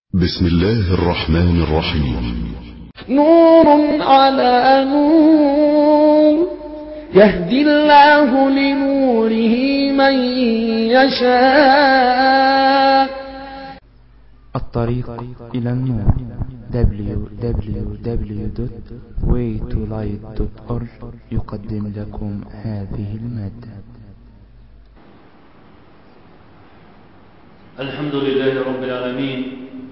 بسم الله الرحمن الرحيم. نور على نور يهدي الله لنوره من يشاء. الطريق إلى النور www.waytolight.org يقدم لكم هذه المادة. الحمد لله رب العالمين،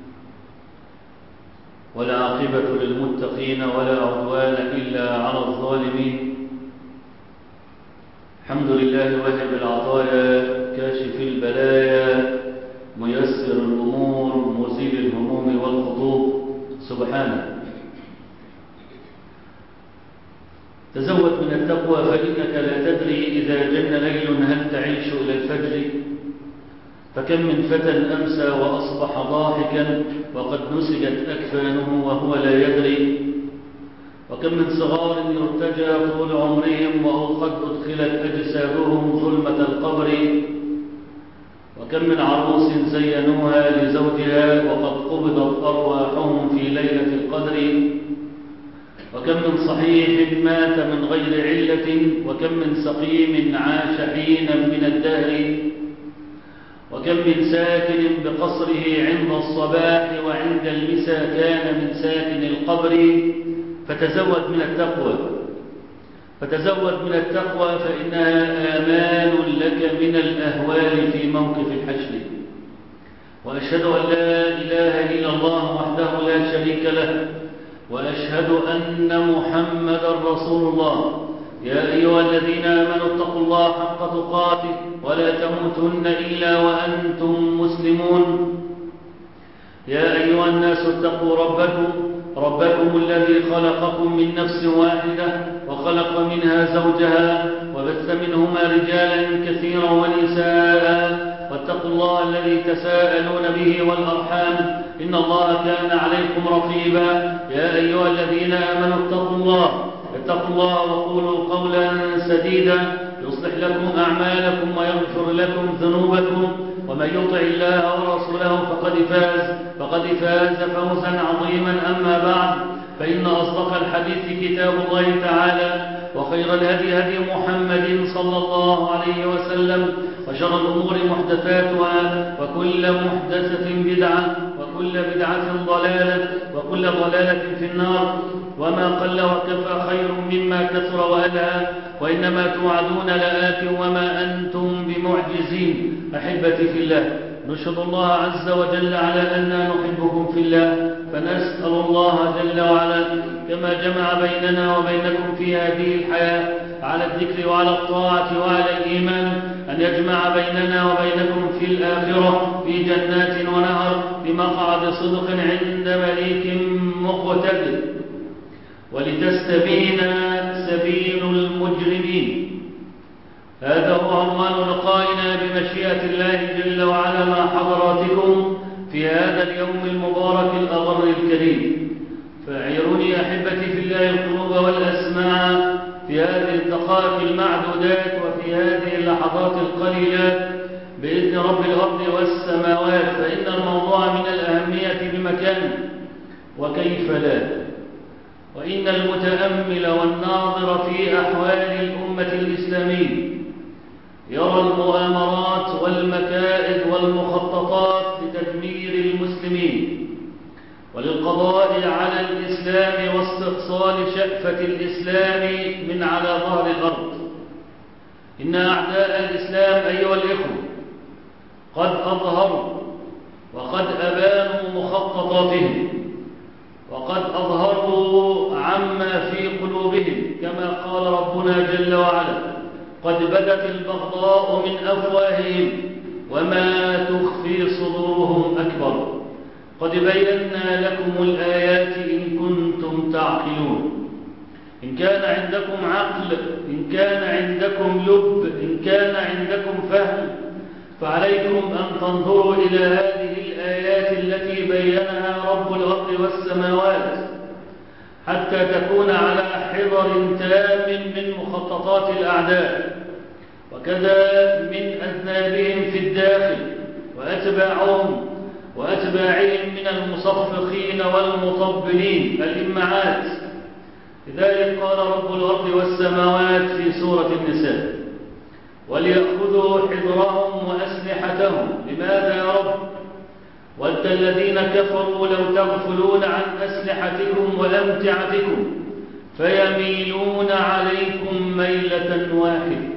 ولا عاقبة للمتقين ولا عدوان إلا على الظالمين. الحمد لله واهب العطايا، كاشف البلايا، ميسر الأمور، مزيل الهموم والخطوب، سبحانه. تزود من التقوى فإنك لا تدري إذا جن ليل هل تعيش إلى الفجر. فكم من فتى أمسى وأصبح ضاحكا وقد نسجت أكفانه وهو لا يدري. وكم من صغار يرتجى طول عمرهم وقد أدخلت أجسادهم ظلمة القبر. وكم من عروس زينوها لزوجها وقد قبضت أرواحهم في ليلة القدر. وكم من صحيح مات من غير علة، وكم من سقيم عاش حينا من الدهر. وكم من ساكن بقصره عند الصباح وعند المساء كان من ساكن القبر. فتزود من التقوى فإنها آمان لك من الأهوال في موقف الحشر. وأشهد أن لا إله إلا الله وحده لا شريك له، وأشهد أن محمدا رسول الله. يا أيها الذين آمنوا اتقوا الله حق تقاته ولا تموتن إلا وأنتم مسلمون. يا أيها الناس اتقوا ربكم الذي خلقكم من نفس واحدة وخلق منها زوجها وبث منهما رجالا كثيرا ونساء. واتقوا الله الذي تساءلون به والأرحام إن الله كان عليكم رقيبا. يا أيها الذين آمنوا اتقوا الله وقولوا قولا سديدا يصلح لكم أعمالكم ويغفر لكم ذنوبكم، ومن يطع الله ورسوله فقد فاز فوزا عظيما. أما بعد، فإن أصدق الحديث كتاب الله تعالى، وخير الهدي هدي محمد صلى الله عليه وسلم، وشر الأمور محدثاتها، وكل محدثة بدعة، وكل بدعة ضلالة، وكل ضلالة في النار. وما قل وكفى خير مما كثر وألهى، وإنما توعدون لآت وما أنتم بمعجزين. أحبتي في الله، نشهد الله عز وجل على أننا نحبكم في الله، فنسأل الله جل وعلا كما جمع بيننا وبينكم في هذه الحياة على الذكر وعلى الطاعة وعلى الإيمان، أن يجمع بيننا وبينكم في الآخرة في جنات ونهر بمقعد صدق عند مليك مقتدر، ولتستبين سبيل المجرمين. هذا هو عنوان لقائنا بمشيئة الله جل وعلا مع حضراتكم في هذا اليوم المبارك الأغر الكريم. فاعيروني أحبتي في الله القلوب والأسماع في هذه الدقائق المعدودات وفي هذه اللحظات القليلات بإذن رب الأرض والسماوات، فإن الموضوع من الأهمية بمكان، وكيف لا. وإن المتأمل والناظر في أحوال الأمة الإسلامية يرى المؤامرات والمكائد والمخططات لتدمير المسلمين وللقضاء على الإسلام واستئصال شأفة الإسلام من على ظهر الأرض. إن أعداء الإسلام أيها الإخوة قد أظهروا وقد أبانوا مخططاتهم، وقد أظهروا عما في قلوبهم، كما قال ربنا جل وعلا: قد بدت البغضاء من أفواههم وما تخفي صدورهم أكبر. قد بينا لكم الآيات إن كنتم تعقلون. إن كان عندكم عقل، إن كان عندكم لب، إن كان عندكم فهم، فعليكم أن تنظروا إلى هذه الآيات التي بينها رب الأرض والسماوات، حتى تكون على حذر تام من مخططات الأعداء، وكذا من أذنابهم في الداخل وأتباعهم وأتباعهم من المصفقين والمطبلين الإمعات. لذلك قال رب الأرض والسماوات في سورة النساء: وليأخذوا حذرهم وأسلحتهم. لماذا يا رب؟ ود الذين كفروا لو تغفلون عن أسلحتكم وأمتعتكم فيميلون عليكم ميلة واحدة.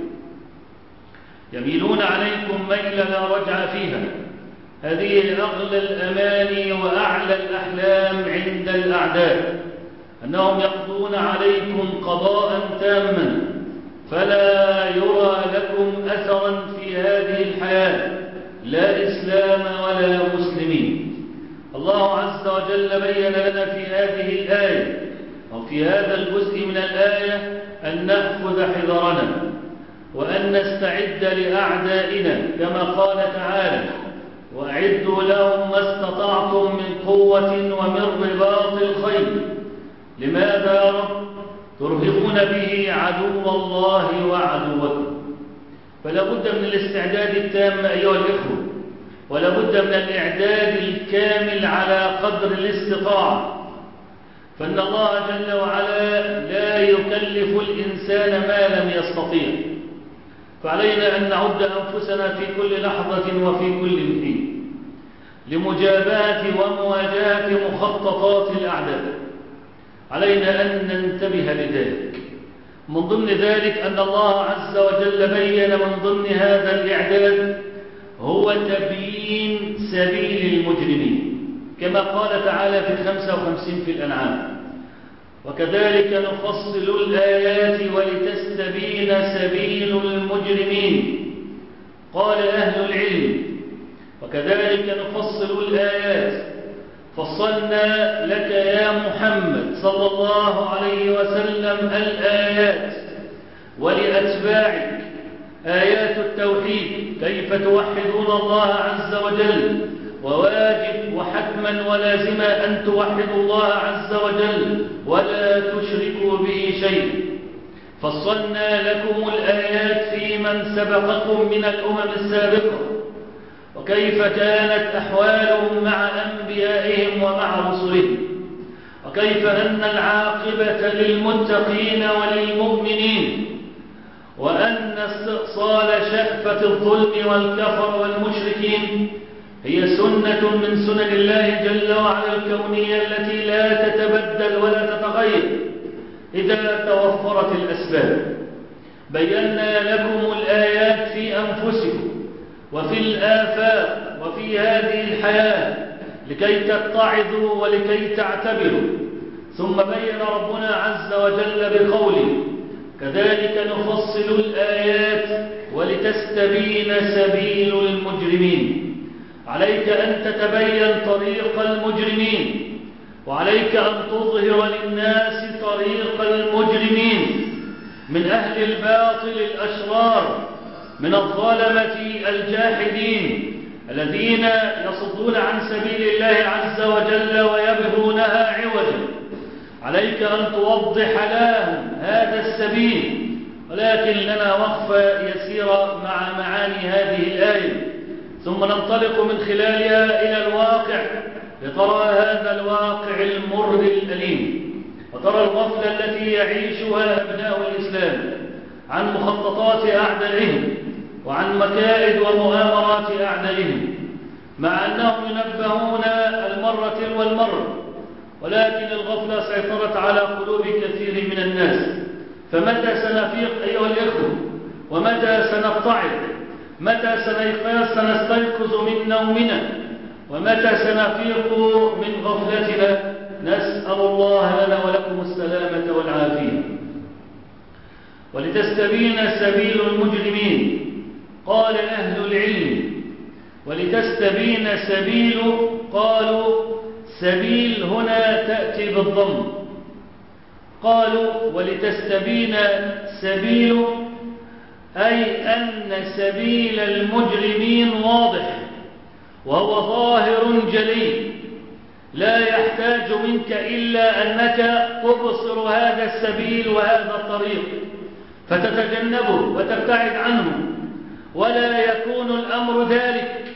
يميلون عليكم ميلة لا رجع فيها. هذه أغلى الأماني وأعلى الأحلام عند الأعداء، أنهم يقضون عليكم قضاء تاما فلا يرى لكم أثرا في هذه الحياة، لا إسلام ولا مسلمين. الله عز وجل بين لنا في هذه الآية أو في هذا الجزء من الآية أن نأخذ حذرنا وأن نستعد لأعدائنا، كما قال تعالى: وأعدوا لهم ما استطعتم من قوة ومن رباط الخيل. لماذا يا رب؟ ترهقون به عدو الله وعدوكم. فلا بد من الاستعداد التام أيها الإخوة، ولا بد من الإعداد الكامل على قدر الاستطاعة، فإن الله جل وعلا لا يكلف الإنسان ما لم يستطيع. فعلينا أن نعد أنفسنا في كل لحظة وفي كل حين لمجابهة ومواجهة مخططات الأعداء. علينا أن ننتبه لذلك. من ضمن ذلك أن الله عز وجل بين من ضمن هذا الإعداد هو تبيين سبيل المجرمين، كما قال تعالى في 55 في الأنعام: وكذلك نفصل الآيات ولتستبين سبيل المجرمين. قال أهل العلم: وكذلك نفصل الآيات، فصلنا لك يا محمد صلى الله عليه وسلم الآيات، ولأتباعك آيات التوحيد، كيف توحدون الله عز وجل، وواجب وحتما ولازما أن توحدوا الله عز وجل ولا تشركوا به شيئا. فصلنا لكم الآيات في من سبقكم من الأمم السابقة، وكيف كانت أحوالهم مع أنبيائهم ومع رسلهم، وكيف أن العاقبة للمتقين وللمؤمنين، وأن استئصال شأفة الظلم والكفر والمشركين هي سنة من سنن الله جل وعلا الكونية التي لا تتبدل ولا تتغير إذا توفرت الأسباب. بينا لكم الآيات في أنفسكم وفي الآفاق وفي هذه الحياة لكي تتعظوا ولكي تعتبروا. ثم بين ربنا عز وجل بقوله: كذلك نفصل الآيات ولتستبين سبيل المجرمين. عليك أن تتبين طريق المجرمين، وعليك أن تظهر للناس طريق المجرمين من أهل الباطل الأشرار، من الظلمة الجاحدين الذين يصدون عن سبيل الله عز وجل ويبغونها عوجا. عليك أن توضح لهم هذا السبيل. ولكن لنا وقفة يسيرة مع معاني هذه الآية، ثم ننطلق من خلالها إلى الواقع لترى هذا الواقع المر الأليم، وترى الغفلة التي يعيشها أبناء الإسلام عن مخططات أعدائهم وعن مكائد ومؤامرات أعدائهم، مع أنهم ينبهون المرة والمرة، ولكن الغفلة سيطرت على قلوب كثير من الناس. فمتى سنفيق أيها الإخوة؟ ومتى سنبتعد؟ متى سنستيقظ من نومنا؟ ومتى سنفيق من غفلتنا؟ نسأل الله لنا ولكم السلامة والعافية. ولتستبين سبيل المجرمين. قال أهل العلم: ولتستبين سبيل، قالوا سبيل هنا تأتي بالضم، قالوا ولتستبين سبيل أي أن سبيل المجرمين واضح وهو ظاهر جلي، لا يحتاج منك إلا أنك تبصر هذا السبيل وهذا الطريق فتتجنبه وتبتعد عنه. ولا يكون الأمر ذلك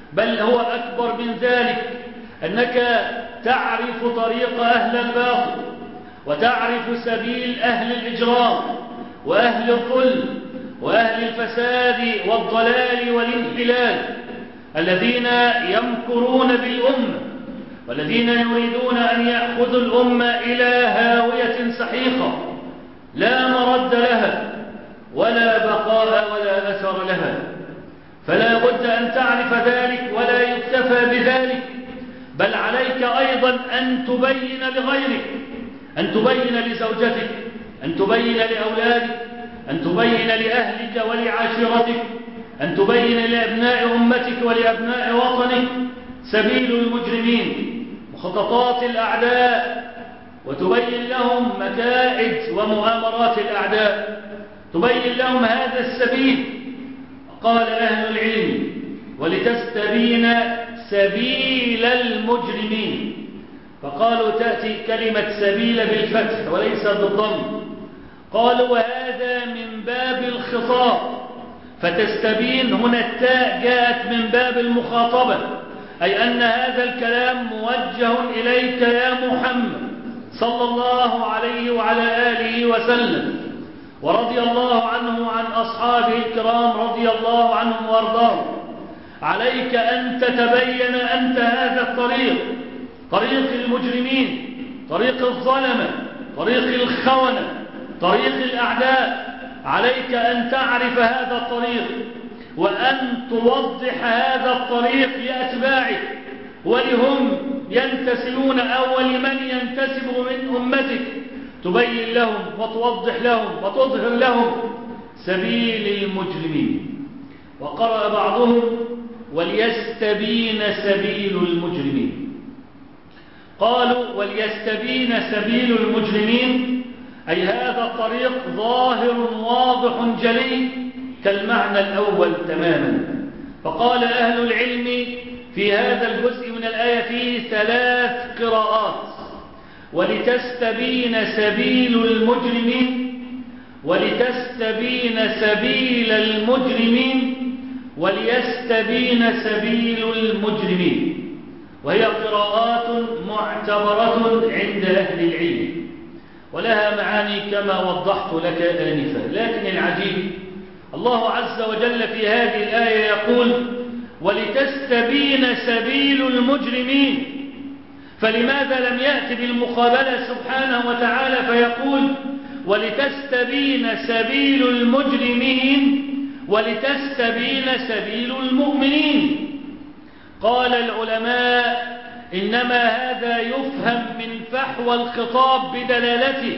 بل هو أكبر من ذلك، أنك تعرف طريق أهل الباطل وتعرف سبيل أهل الإجرام وأهل الظلم وأهل الفساد والضلال والانحلال الذين يمكرون بالأمة والذين يريدون أن يأخذوا الأمة إلى هاوية سحيقة لا مرد لها ولا بقاء ولا أثر لها. فلا بد أن تعرف ذلك ولا يكتفى بذلك، بل عليك أيضا أن تبين لغيرك، أن تبين لزوجتك، أن تبين لأولادك، أن تبين لأهلك ولعاشرتك، أن تبين لأبناء أمتك ولأبناء وطنك سبيل المجرمين وخططات الأعداء، وتبين لهم مكائد ومؤامرات الأعداء، تبين لهم هذا السبيل. قال أهل العلم: ولتستبين سبيل المجرمين. فقالوا تأتي كلمة سبيل بالفتح وليس بالضم. قالوا وهذا من باب الخطاب، فتستبين هنا التاء جاءت من باب المخاطبة، أي أن هذا الكلام موجه إليك يا محمد صلى الله عليه وعلى آله وسلم، ورضي الله عنه وعن أصحابه الكرام رضي الله عنهم وارضاهم. عليك أن تتبين أنت هذا الطريق، طريق المجرمين، طريق الظلمة، طريق الخونة، طريق الأعداء. عليك أن تعرف هذا الطريق وأن توضح هذا الطريق لأتباعك ولهم ينتسبون أو لمن ينتسب من أمتك، تبين لهم وتوضح لهم وتظهر لهم سبيل المجرمين. وقرأ بعضهم: وليستبين سبيل المجرمين. قالوا وليستبين سبيل المجرمين أي هذا الطريق ظاهر واضح جلي كالمعنى الأول تماما. فقال أهل العلم في هذا الجزء من الآية فيه 3 قراءات: ولتستبين سبيل المجرمين، ولتستبين سبيل المجرمين، وليستبين سبيل المجرمين، وهي قراءات معتبرة عند أهل العلم ولها معاني كما وضحت لك آنفا. لكن العجيب الله عز وجل في هذه الآية يقول: ولتستبين سبيل المجرمين، فلماذا لم يأتي بالمقابلة سبحانه وتعالى فيقول: ولتستبين سبيل المجرمين ولتستبين سبيل المؤمنين؟ قال العلماء: إنما هذا يفهم من فحوى الخطاب بدلالته،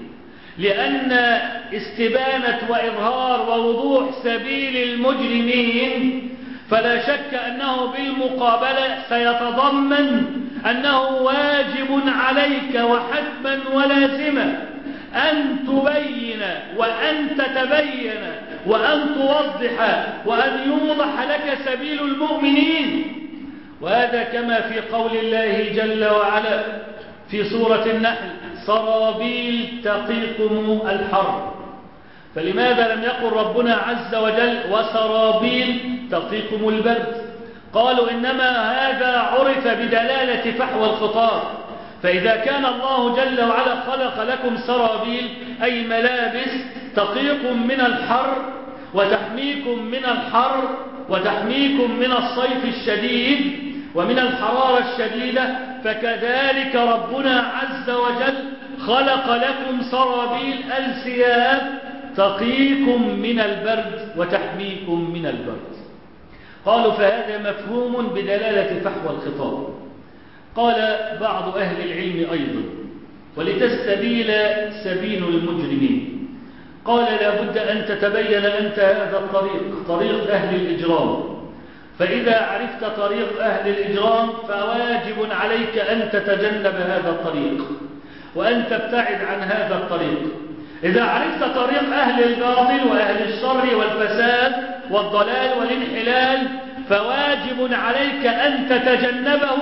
لأن استبانة وإظهار ووضوح سبيل المجرمين فلا شك أنه بالمقابلة سيتضمن أنه واجب عليك وحتما ولازما أن تبين وأن تتبين وأن توضح وأن يوضح لك سبيل المؤمنين. وهذا كما في قول الله جل وعلا في سورة النحل: سرابيل تقيكم الحر. فلماذا لم يقل ربنا عز وجل وسرابيل تقيكم البرد؟ قالوا إنما هذا عرف بدلالة فحوى الخطاب. فإذا كان الله جل وعلا خلق لكم سرابيل أي ملابس تقيكم من الحر وتحميكم من الحر وتحميكم من الصيف الشديد ومن الحرارة الشديدة، فكذلك ربنا عز وجل خلق لكم سرابيل الثياب تقيكم من البرد وتحميكم من البرد. قالوا فهذا مفهوم بدلالة فحوى الخطاب. قال بعض أهل العلم أيضا: ولتستبين سبيل المجرمين. قال لا بد أن تتبين أنت هذا الطريق، طريق أهل الإجرام. فإذا عرفت طريق أهل الإجرام فواجب عليك أن تتجنب هذا الطريق وأن تبتعد عن هذا الطريق. إذا عرفت طريق أهل الباطل وأهل الشر والفساد والضلال والانحلال فواجب عليك أن تتجنبه،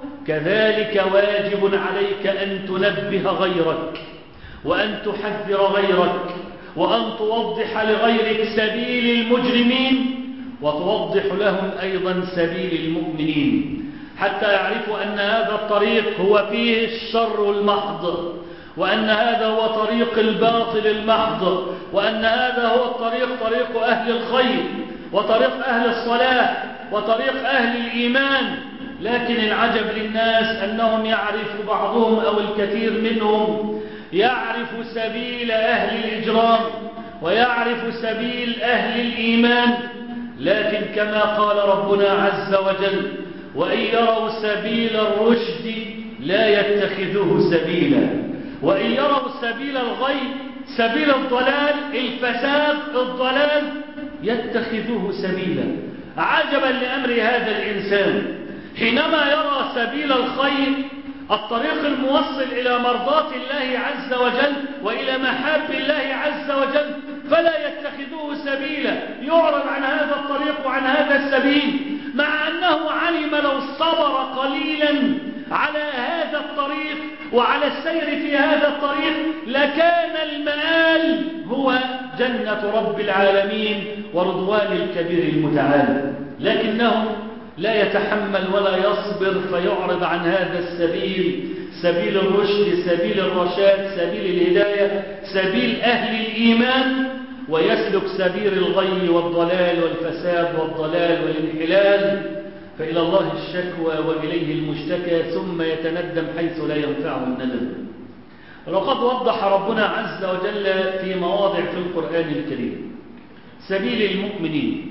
كذلك واجب عليك أن تنبه غيرك وأن تحذر غيرك وأن توضح لغيرك سبيل المجرمين وتوضح لهم أيضا سبيل المؤمنين، حتى يعرفوا أن هذا الطريق هو فيه الشر المحض، وأن هذا هو طريق الباطل المحض، وأن هذا هو الطريق، طريق أهل الخير وطريق أهل الصلاح وطريق أهل الإيمان. لكن العجب للناس أنهم يعرف بعضهم أو الكثير منهم يعرف سبيل أهل الإجرام ويعرف سبيل أهل الإيمان، لكن كما قال ربنا عز وجل: وإن يروا سبيل الرشد لا يتخذوه سبيلا، وإن يروا سبيل الغي، سبيل الضلال، الفساد، الضلال، يتخذوه سبيلا. عجبا لأمر هذا الإنسان، حينما يرى سبيل الخير، الطريق الموصل إلى مرضاة الله عز وجل وإلى محاب الله عز وجل، فلا يتخذوه سبيلا، يعرض عن هذا الطريق وعن هذا السبيل، مع أنه علم لو صبر قليلا على هذا الطريق وعلى السير في هذا الطريق لكان المآل هو جنة رب العالمين ورضوان الكبير المتعال. لكنه لا يتحمل ولا يصبر، فيعرض عن هذا السبيل، سبيل الرشد، سبيل الرشاد، سبيل الهداية، سبيل أهل الإيمان، ويسلك سبيل الغي والضلال والفساد والضلال والانحلال. فإلى الله الشكوى وإليه المشتكى، ثم يتندم حيث لا ينفعه الندم. وقد وضح ربنا عز وجل في مواضع في القرآن الكريم سبيل المؤمنين،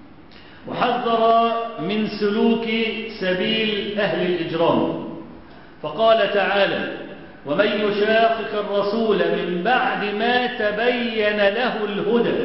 وحذر من سلوك سبيل أهل الإجرام، فقال تعالى: ومن يشاقق الرسول من بعد ما تبين له الهدى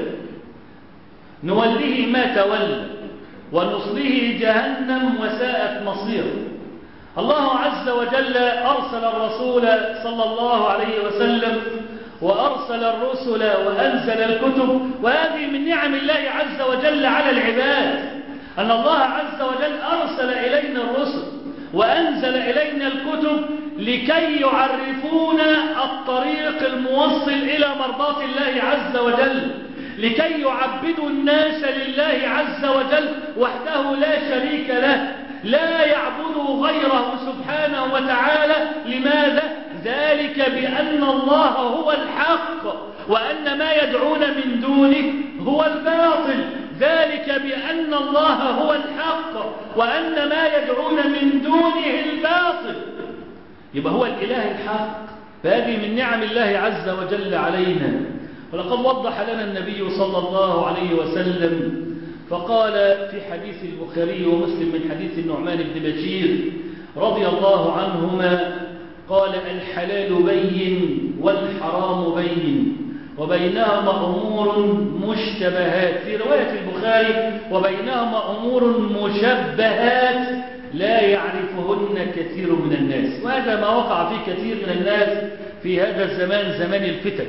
نوله ما تولى ونصله جهنم وساءت مصيره. الله عز وجل أرسل الرسول صلى الله عليه وسلم وأرسل الرسل وأنزل الكتب، وهذه من نعم الله عز وجل على العباد، أن الله عز وجل أرسل إلينا الرسل وأنزل إلينا الكتب لكي يعرفونا الطريق الموصل إلى مرضاة الله عز وجل، لكي يعبدوا الناس لله عز وجل وحده لا شريك له، لا يعبدوا غيره سبحانه وتعالى. لماذا؟ ذلك بأن الله هو الحق وأن ما يدعون من دونه هو الباطل، ذلك بأن الله هو الحق وأن ما يدعون من دونه الباطل. يبقى هو الإله الحق، فهذه من نعم الله عز وجل علينا. ولقد وضح لنا النبي صلى الله عليه وسلم فقال في حديث البخاري ومسلم من حديث النعمان بن بشير رضي الله عنهما قال: الحلال بين والحرام بين وبينهما أمور مشتبهات، في رواية البخاري وبينهما أمور مشبهات لا يعرفهن كثير من الناس. وهذا ما وقع في كثير من الناس في هذا الزمان، زمان الفتن.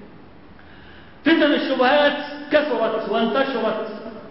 فتن الشبهات كثرت وانتشرت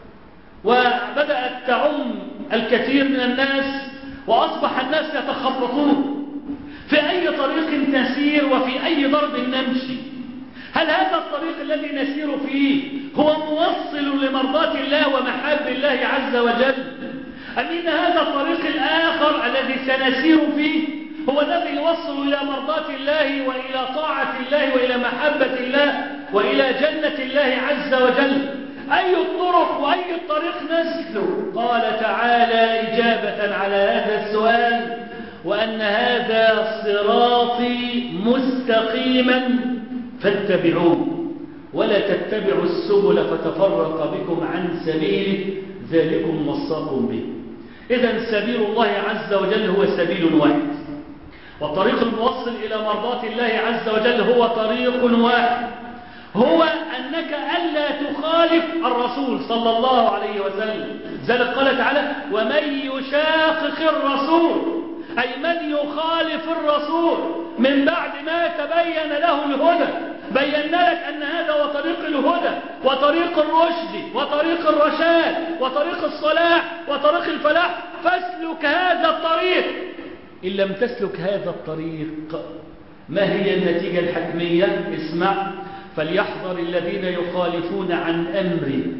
وبدأت تعم الكثير من الناس، وأصبح الناس يتخبطون في أي طريق نسير وفي أي ضرب نمشي. هل هذا الطريق الذي نسير فيه هو موصل لمرضاة الله ومحاب الله عز وجل، أم إن هذا الطريق الآخر الذي سنسير فيه هو الذي يوصل إلى مرضاة الله وإلى طاعة الله وإلى محبة الله وإلى جنة الله عز وجل؟ أي الطرق وأي الطريق نسلك؟ قال تعالى إجابة على هذا السؤال: وأن هذا صراطي مستقيما فاتبعوه ولا تتبعوا السبل فتفرق بكم عن سبيله ذلكم وصاكم به. إذن سبيل الله عز وجل هو سبيل واحد، والطريق الموصل إلى مرضاة الله عز وجل هو طريق واحد، هو أنك ألا تخالف الرسول صلى الله عليه وسلم. ذلك قال تعالى: ومن يشاقق الرسول، أي من يخالف الرسول من بعد ما تبين له الهدى. بينا لك أن هذا هو طريق الهدى وطريق الرشد وطريق الرشاد وطريق الصلاح وطريق الفلاح، فاسلك هذا الطريق. إن لم تسلك هذا الطريق ما هي النتيجة الحتمية؟ اسمع: فليحذر الذين يخالفون عن أمره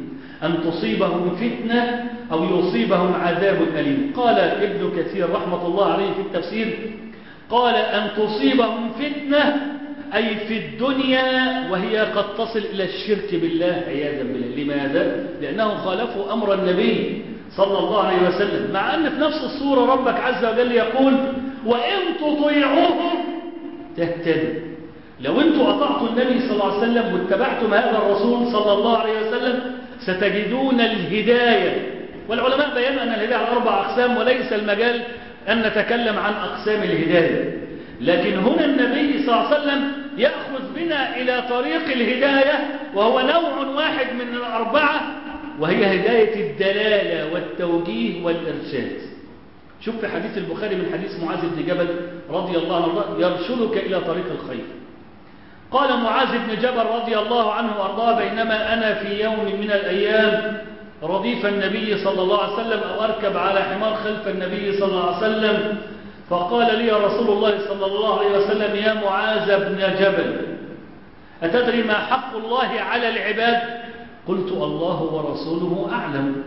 أن تصيبهم فتنة أو يصيبهم عذاب أليم. قال ابن كثير رحمة الله عليه في التفسير، قال أن تصيبهم فتنة أي في الدنيا وهي قد تصل إلى الشرك بالله عياذا بالله. لماذا؟ لأنهم خالفوا أمر النبي صلى الله عليه وسلم، مع أن في نفس الصورة ربك عز وجل يقول وإن تطيعوه تهتدوا. لو أنتم أطعتوا النبي صلى الله عليه وسلم واتبعتم هذا الرسول صلى الله عليه وسلم ستجدون الهداية. والعلماء بيّنوا أن الهداية على 4 أقسام، وليس المجال أن نتكلم عن أقسام الهداية، لكن هنا النبي صلى الله عليه وسلم يأخذ بنا إلى طريق الهداية، وهو نوع واحد من 4، وهي هداية الدلالة والتوجيه والإرشاد. شوف في حديث البخاري من حديث معاذ بن جبل رضي الله عنه يرشدك إلى طريق الخير. قال معاذ بن جبل رضي الله عنه وأرضاه بينما أنا في يوم من الأيام رديف النبي صلى الله عليه وسلم أو أركب على حمار خلف النبي صلى الله عليه وسلم، فقال لي رسول الله صلى الله عليه وسلم يا معاذ بن جبل أتدري ما حق الله على العباد؟ قلت الله ورسوله أعلم.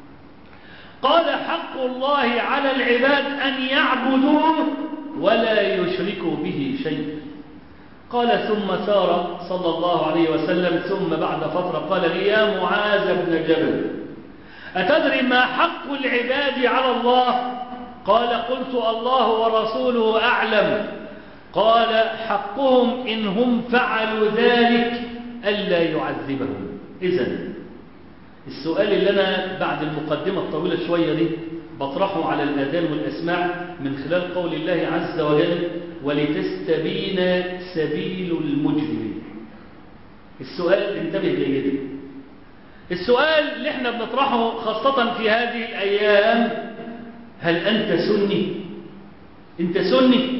قال حق الله على العباد أن يعبدوه ولا يشركوا به شيئا. قال ثم سار صلى الله عليه وسلم، ثم بعد فترة قال لي يا معاذ بن جبل أتدري ما حق العباد على الله؟ قال قلت الله ورسوله أعلم. قال حقهم إن هم فعلوا ذلك ألا يعذبهم. إذن السؤال اللي أنا بعد المقدمة الطويلة شوية دي بطرحه على الآذان والأسماع من خلال قول الله عز وجل ولتستبين سبيل المجرمين. السؤال انتبه جيدا، السؤال اللي احنا بنطرحه خاصة في هذه الأيام، هل أنت سني؟ أنت سني؟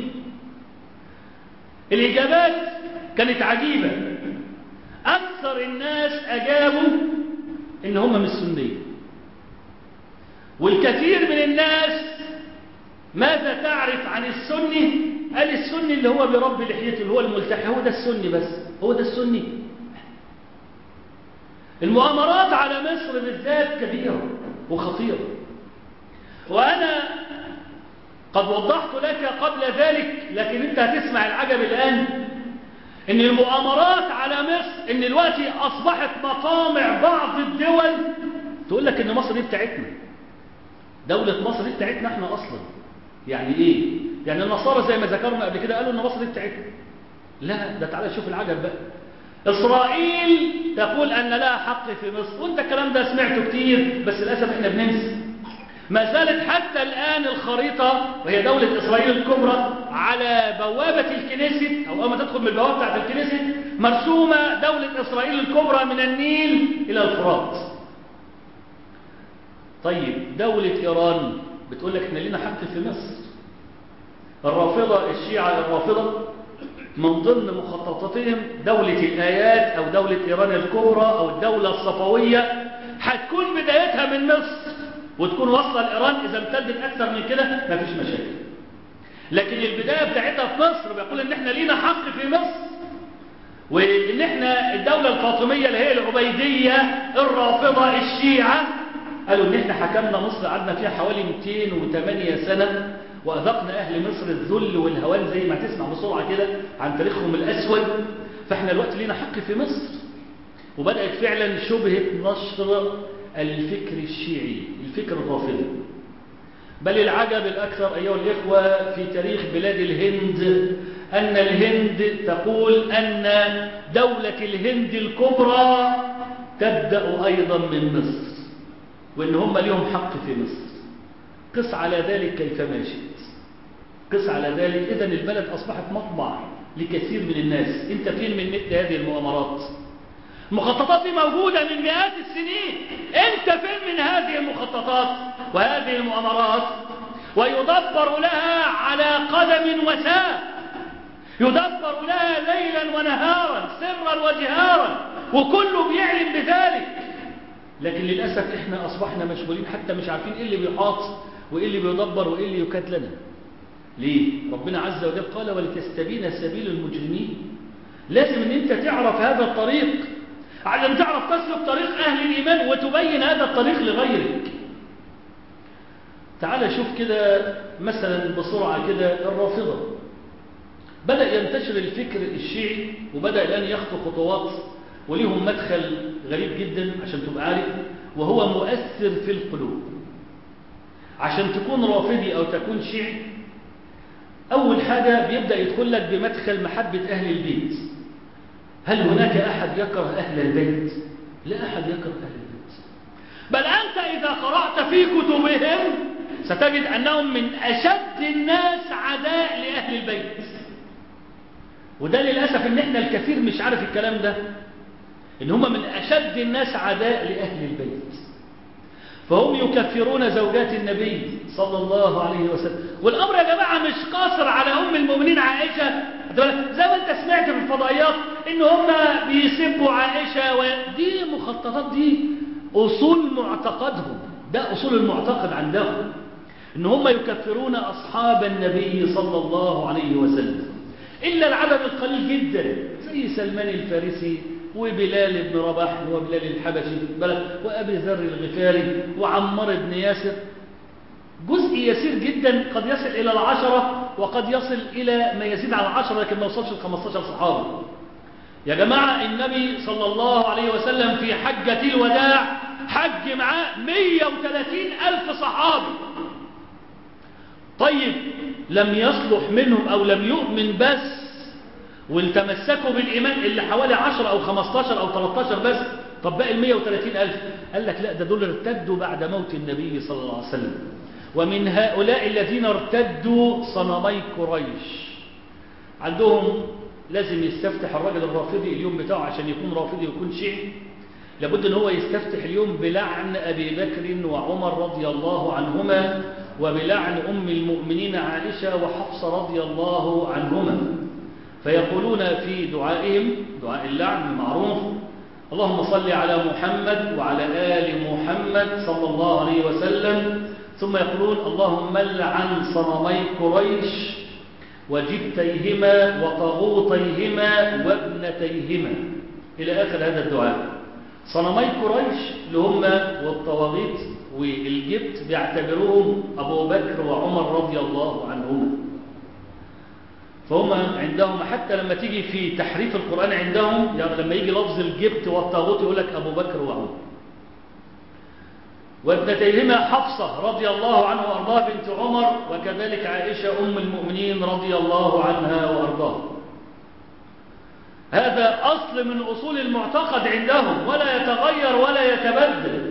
الإجابات كانت عجيبة. أكثر الناس أجابوا إن هم مش سنيين، والكثير من الناس ماذا تعرف عن السني؟ قال السني اللي هو برب لحيته، اللي هو الملتحي، هو ده السني، بس هو ده السني. المؤامرات على مصر بالذات كبيرة وخطيرة، وأنا قد وضحت لك قبل ذلك، لكن أنت هتسمع العجب الآن، إن المؤامرات على مصر إن دلوقتي أصبحت مطامع بعض الدول تقول لك إن مصر دي بتاعتنا، دولة مصر دي بتاعتنا احنا أصلا. يعني إيه؟ يعني النصارى زي ما ذكرنا قبل كده قالوا إن مصر دي بتاعتنا. لا، ده تعالى شوف العجب بقى. إسرائيل تقول أن لها حق في مصر، وأنت الكلام ده سمعته كتير، بس للأسف احنا بننسى. ما زالت حتى الآن الخريطة وهي دولة إسرائيل الكبرى على بوابة الكنيست، أو أما تدخل من البوابة بتاعت الكنيست مرسومة دولة إسرائيل الكبرى من النيل إلى الفرات. طيب دولة إيران بتقول لك إحنا لنا حق في مصر. الرافضة الشيعة الرافضة من ضمن مخططاتهم دولة الآيات أو دولة إيران الكبرى أو الدولة الصفوية هتكون بدايتها من مصر وتكون واصله لإيران. إذا امتدت أكثر من كده مفيش مشاكل، لكن البداية بتاعتها في مصر. بيقول إن إحنا لينا حق في مصر، وإن إحنا الدولة الفاطمية اللي هي العبيدية الرافضة الشيعة قالوا إن إحنا حكمنا مصر، قعدنا فيها حوالي 208 سنة وأذقنا أهل مصر الذل والهوان زي ما تسمع بسرعة كده عن تاريخهم الأسود، فإحنا الوقت لينا حق في مصر. وبدأت فعلا شبهة نشر الفكر الشيعي، الفكر الرافضي. بل العجب الأكثر أيها الإخوة في تاريخ بلاد الهند أن الهند تقول أن دولة الهند الكبرى تبدأ أيضا من مصر، وإن هم لهم حق في مصر. قس على ذلك كيف ماشت، قس على ذلك. إذن البلد أصبحت مطمع لكثير من الناس. أنت فين من مثل هذه المؤامرات؟ المخططات دي موجودة من مئات السنين، أنت فين من هذه المخططات وهذه المؤامرات؟ ويدبر لها على قدم وساق، يدبر لها ليلا ونهارا سرا وجهارا، وكله بيعلم بذلك. لكن للأسف إحنا أصبحنا مشغولين حتى مش عارفين إيه اللي بيحاط وإيه اللي بيدبر وإيه اللي يكاد لنا. ليه؟ ربنا عز وجل قال ولتستبين سبيل المجرمين. لازم ان انت تعرف هذا الطريق. عشان تعرف تسلك طريق أهل الإيمان وتبين هذا الطريق لغيرك. تعال شوف كده مثلا بسرعة كده الرافضة. بدأ ينتشر الفكر الشيعي وبدأ الآن يخطو خطوات، وليهم مدخل غريب جدا عشان تبقى عارف، وهو مؤثر في القلوب. عشان تكون رافضي أو تكون شيعي، أول حاجة بيبدأ يدخل لك بمدخل محبة أهل البيت. هل هناك أحد يكره أهل البيت؟ لا أحد يكره أهل البيت، بل أنت إذا قرأت في كتبهم ستجد أنهم من أشد الناس عداء لأهل البيت. وده للأسف إن إحنا الكثير مش عارف الكلام ده، إن هم من أشد الناس عداء لأهل البيت. فهم يكفرون زوجات النبي صلى الله عليه وسلم. والأمر يا جماعة مش قاصر على أم المؤمنين عائشة، زي ما أنت سمعت في الفضائيات إن هم بيسبوا عائشة، ودي مخططات، دي أصول معتقدهم، ده أصول المعتقد عندهم، إن هم يكفرون أصحاب النبي صلى الله عليه وسلم، إلا العدد القليل جدا زي سلمان الفارسي وبلال بن رباح وبلال الحبشي وأبي ذر الغفاري وعمار بن ياسر. جزء يسير جدا قد يصل إلى 10 وقد يصل إلى ما يزيد على 10 لكن ما يوصلش ل 15 صحابي. يا جماعة النبي صلى الله عليه وسلم في حجة الوداع حج معاه 130,000 صحابي. طيب لم يصلح منهم أو لم يؤمن بس والتمسكوا بالإيمان اللي حوالي 10 أو 15 أو 13 بس، طب باقي 130,000 قال لك لا، ده دول ارتدوا بعد موت النبي صلى الله عليه وسلم. ومن هؤلاء الذين ارتدوا صنمي قريش. عندهم لازم يستفتح الرجل الرافضي اليوم بتاعه عشان يكون رافضي ويكون شيعي، لابد ان هو يستفتح اليوم بلعن أبي بكر وعمر رضي الله عنهما، وبلعن أم المؤمنين عائشة وحفصة رضي الله عنهما. فيقولون في دعائهم، دعاء اللعن المعروف: اللهم صل على محمد وعلى آل محمد صلى الله عليه وسلم. ثم يقولون: اللهم لعن صنمي قريش وجبتيهما وطاغوتيهما وابنتيهما، إلى آخر هذا الدعاء. صنمي قريش اللي هم والطواغيت والجبت بيعتبروهم أبو بكر وعمر رضي الله عنهما. فهم عندهم حتى لما تيجي في تحريف القرآن عندهم، يعني لما يجي لفظ الجبت والطاغوت يقول لك أبو بكر وعمر. وابنتيهما حفصة رضي الله عنها وأرضاها بنت عمر، وكذلك عائشة أم المؤمنين رضي الله عنها وأرضاها. هذا أصل من أصول المعتقد عندهم ولا يتغير ولا يتبدل.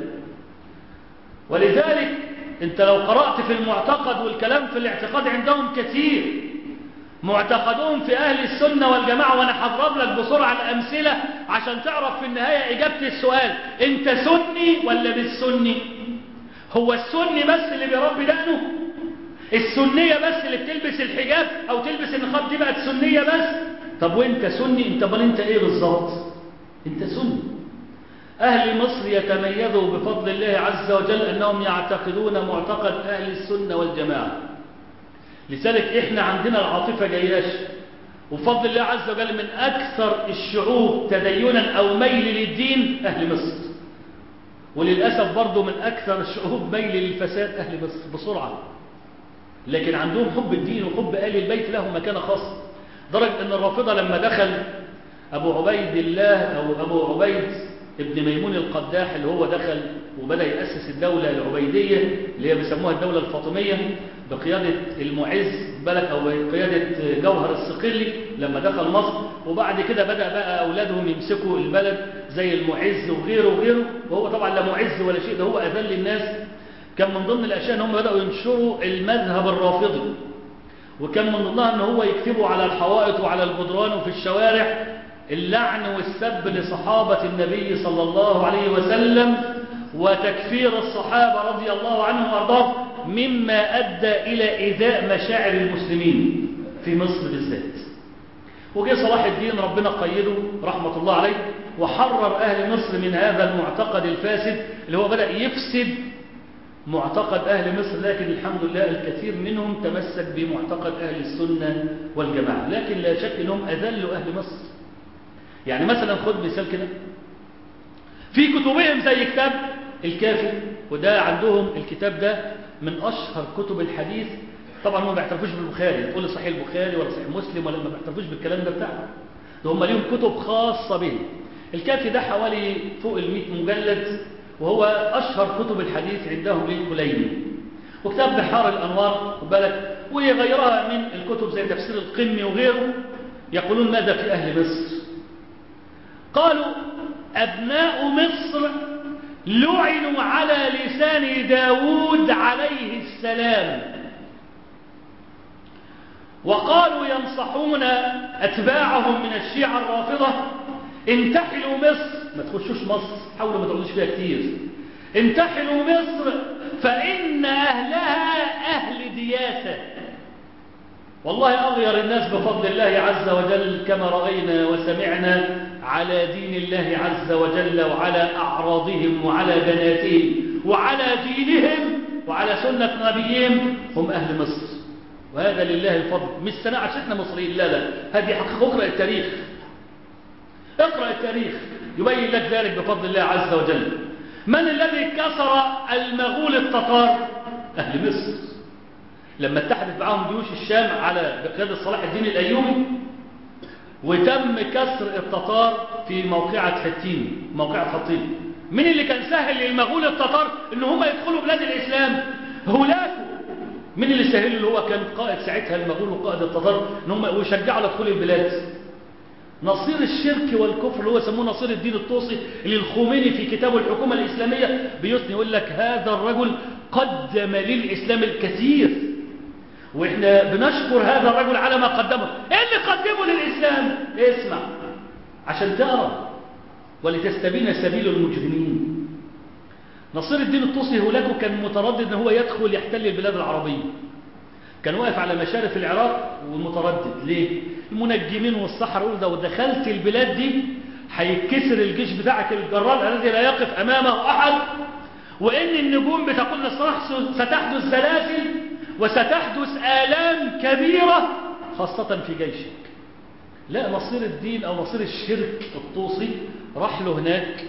ولذلك أنت لو قرأت في المعتقد، والكلام في الاعتقاد عندهم كثير، معتقدون في أهل السنة والجماعة، وأنا هضرب لك بسرعة الأمثلة عشان تعرف في النهاية إجابة السؤال: أنت سني ولا مش سني؟ هو السني بس اللي بيربي دقنه؟ السنية بس اللي بتلبس الحجاب أو تلبس النقاب دي بقت سنية بس؟ طب وأنت سني؟ أنت بل أنت إيه بالظبط؟ أنت سني. أهل مصر يتميزوا بفضل الله عز وجل أنهم يعتقدون معتقد أهل السنة والجماعة. لذلك إحنا عندنا العاطفة جياش، وفضل الله عز وجل من أكثر الشعوب تدينا أو ميل للدين أهل مصر، وللأسف برضو من أكثر الشعوب ميل للفساد أهل مصر بسرعة. لكن عندهم حب الدين وحب آل البيت له مكانة خاصة، درجة أن الرافضة لما دخل أبو عبيد الله أو أبو عبيد ابن ميمون القداح اللي هو دخل وبدأ يأسس الدولة العبيدية اللي هي بيسموها الدولة الفاطمية بقيادة المعز بلد أو بقيادة جوهر الصقلي لما دخل مصر، وبعد كده بدأ بقى أولادهم يمسكوا البلد زي المعز وغيره وغيره، وهو طبعا لا معز ولا شيء، ده هو أذل الناس. كان من ضمن الأشياء أنهم بدأوا ينشروا المذهب الرافضي، وكان من ضمنها أنه هو يكتبوا على الحوائط وعلى الجدران وفي الشوارع اللعن والسب لصحابة النبي صلى الله عليه وسلم وتكفير الصحابة رضي الله عنهم وارضاهم، مما أدى إلى إيذاء مشاعر المسلمين في مصر بالذات. وجاء صلاح الدين ربنا قيده رحمة الله عليه وحرر أهل مصر من هذا المعتقد الفاسد اللي هو بدأ يفسد معتقد أهل مصر. لكن الحمد لله الكثير منهم تمسك بمعتقد أهل السنة والجماعة، لكن لا شك أنهم أذلوا أهل مصر. يعني مثلا خد مثال كده، في كتبهم زي كتاب الكافي، وده عندهم الكتاب ده من أشهر كتب الحديث. طبعا هم ما بيعترفوش بالبخاري، تقول لي صحيح البخاري ولا صحيح مسلم، ولا ما بيعترفوش بالكلام ده بتاعهم، ده هم ليهم كتب خاصة به. الكافي ده حوالي فوق 100 مجلد، وهو أشهر كتب الحديث عندهم للكليني. وكتاب بحار الأنوار خد بالك، وغيرها من الكتب زي تفسير القمي وغيره. يقولون ماذا في أهل مصر؟ قالوا أبناء مصر لعنوا على لسان داود عليه السلام، وقالوا ينصحون أتباعهم من الشيعة الرافضة انتحلوا مصر، ما تخشوش مصر، حاولوا ما تقعدوش فيها كتير، انتحلوا مصر فإن أهلها أهل دياسة. والله أغير الناس بفضل الله عز وجل كما رأينا وسمعنا على دين الله عز وجل، وعلى أعراضهم وعلى بناتهم وعلى دينهم وعلى سنة نبيهم هم أهل مصر، وهذا لله الفضل. مش سنة عشان احنا مصريين، لا لا، هذه حقيقة. اقرأ التاريخ، اقرأ التاريخ يبين لك ذلك بفضل الله عز وجل. من الذي كسر المغول التتار؟ أهل مصر، لما اتحدت معهم جيوش الشام على بقيادة صلاح الدين الأيوبي، وتم كسر التتار في موقعة حطين، موقعة حطين. من اللي كان سهل للمغول التتار ان هم يدخلوا بلاد الإسلام؟ هولاكو. من اللي سهل اللي هو كان قائد ساعتها المغول وقائد التتار ان هم يشجعوا لدخول البلاد؟ نصير الشرك والكفر اللي هو سموه نصير الدين الطوسي، اللي الخميني في كتابه الحكومة الإسلامية بيثني يقول لك هذا الرجل قدم للإسلام الكثير، واحنا بنشكر هذا الرجل على ما قدمه. ايه اللي قدمه للإسلام؟ اسمع عشان تقرأ ولتستبين سبيل المجرمين. نصير الدين الطوسي هولاكو كان متردد ان هو يدخل يحتل البلاد العربية، كان واقف على مشارف العراق ومتردد. ليه؟ المنجمين والسحرة يقولوا ده ودخلت البلاد دي هيتكسر الجيش بتاعك الجرار الذي لا يقف امامه احد، وان النجوم بتقول ستحدث زلازل وستحدث آلام كبيرة خاصة في جيشك. لا، نصير الدين أو نصير الشرك الطوسي راح له هناك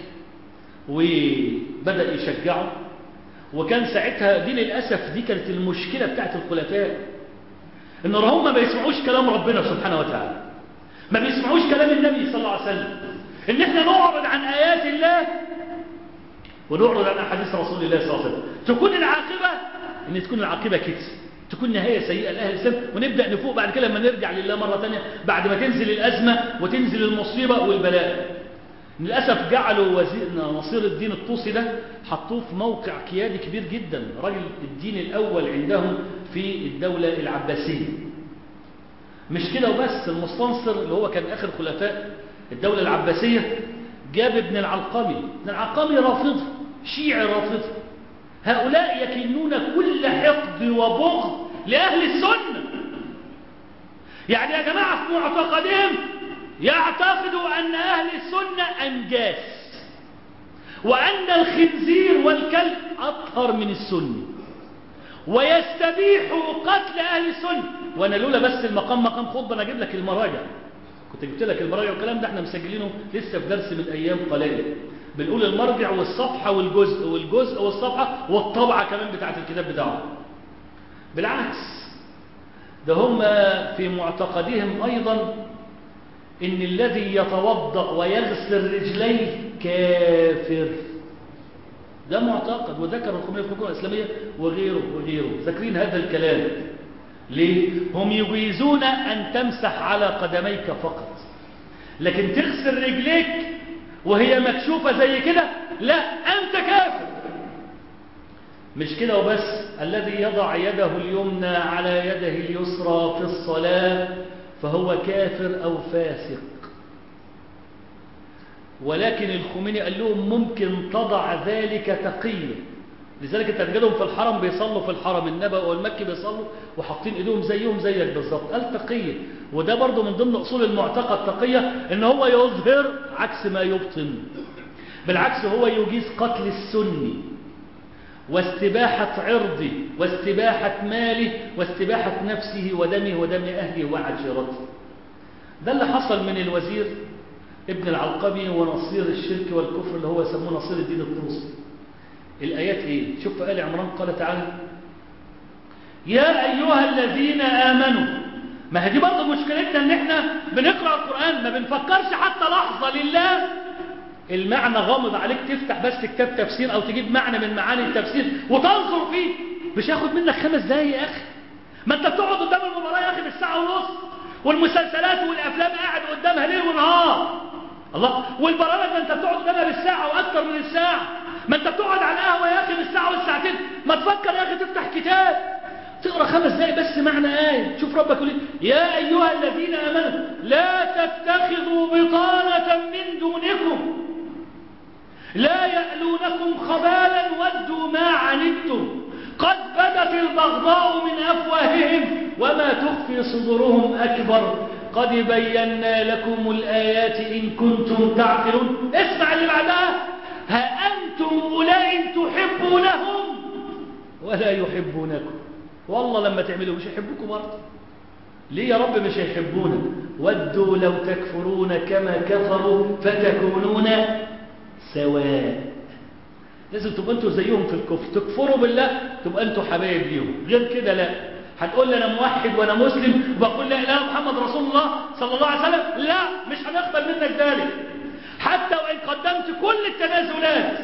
وبدأ يشجعه. وكان ساعتها دي للأسف دي كانت المشكلة بتاعت الخلفاء، إن هم ما بيسمعوش كلام ربنا سبحانه وتعالى، ما بيسمعوش كلام النبي صلى الله عليه وسلم. إن إحنا نعرض عن آيات الله ونعرض عن أحاديث رسول الله صلى الله عليه وسلم، تكون العاقبة ان تكون العاقبة كده، تكون نهاية سيئة لأهل الإسلام، ونبدأ نفوق بعد كده لما نرجع لله مرة تانية بعد ما تنزل الأزمة وتنزل المصيبة والبلاء. للأسف جعلوا نصير الدين الطوسي ده حطوه في موقع قيادي كبير جدا، راجل الدين الأول عندهم في الدولة العباسية. مش كده وبس، المستنصر اللي هو كان آخر خلفاء الدولة العباسية جاب ابن العلقمي. ابن العلقمي رافض، شيعي رافض. هؤلاء يكنون كل حقد وبغض لأهل السنة. يعني يا جماعة في معتقدهم يعتقدوا أن أهل السنة أنجاس، وأن الخنزير والكلب أطهر من السنة، ويستبيحوا قتل أهل السنة. وأنا لولا بس المقام مقام خطبة أنا أجيب لك المراجع، كنت جبت لك المراجع والكلام ده احنا مسجلينه لسه في درس من أيام قليلة، بنقول المرجع والصفحة والجزء والصفحة والطبعة كمان بتاعت الكتاب بتاعه. بالعكس، ده هم في معتقدهم أيضا إن الذي يتوضأ ويغسل رجليه كافر. ده معتقد، وذكر الخميني في الحكومة الإسلامية وغيره ذاكرين هذا الكلام. ليه؟ هم يجيزون أن تمسح على قدميك فقط، لكن تغسل رجليك وهي مكشوفة زي كده لا، أنت كافر. مش كده وبس، الذي يضع يده اليمنى على يده اليسرى في الصلاة فهو كافر أو فاسق. ولكن الخميني قال لهم ممكن تضع ذلك تقيا. لذلك انت تجدهم في الحرم بيصلوا، في الحرم النبوي والمكي بيصلوا وحاطين ايدهم زيهم زيك بالظبط، قال تقية. وده برضو من ضمن اصول المعتقد تقية، ان هو يظهر عكس ما يبطن. بالعكس هو يجيز قتل السني واستباحة عرضه واستباحة ماله واستباحة نفسه ودمه ودم اهله وعشيرته. ده اللي حصل من الوزير ابن العلقمي ونصير الشرك والكفر اللي هو يسموه نصير الدين الطوسي. الآيات إيه؟ شوف في آل عمران قال تعالى: يا أيها الذين آمنوا. ما هي دي برضه مشكلتنا، إن إحنا بنقرأ القرآن ما بنفكرش حتى لحظة لله. المعنى غامض عليك، تفتح بس كتاب تفسير أو تجيب معنى من معاني التفسير وتنظر فيه، مش هياخد منك 5 دقايق يا أخي. ما أنت بتقعد قدام المباراة يا أخي بالساعة ونص، والمسلسلات والأفلام قاعد قدامها ليل ونهار. الله، والبرامج ما أنت بتقعد قدامها بالساعة وأكثر من الساعة. ما أنت بتقعد على القهوة يا أخي بالساعة والساعتين. ما تفكر يا أخي تفتح كتاب تقرأ 5 دقايق بس معنى آية. شوف ربك يقول: يا أيها الذين آمنوا لا تتخذوا بطانة من دونكم لا يألونكم خبالا ودوا ما عنتم قد بدت البغضاء من أفواههم وما تخفي صدورهم أكبر قد بينا لكم الآيات إن كنتم تعقلون. اسمع اللي بعدها: ها أنتم أولئك تحبونهم ولا يحبونكم. والله لما تعملوا مش يحبوكم برضه. ليه يا رب مش هيحبونا؟ ودوا لو تكفرون كما كفروا فتكونون سواء. لازم تبقى انتوا زيهم في الكفر، تكفروا بالله تبقى انتوا حبايب ليهم، غير كده لا. هتقول لي انا موحد وانا مسلم وبقول لا اله محمد رسول الله صلى الله عليه وسلم، لا، مش هنقبل منك ذلك حتى وان قدمت كل التنازلات.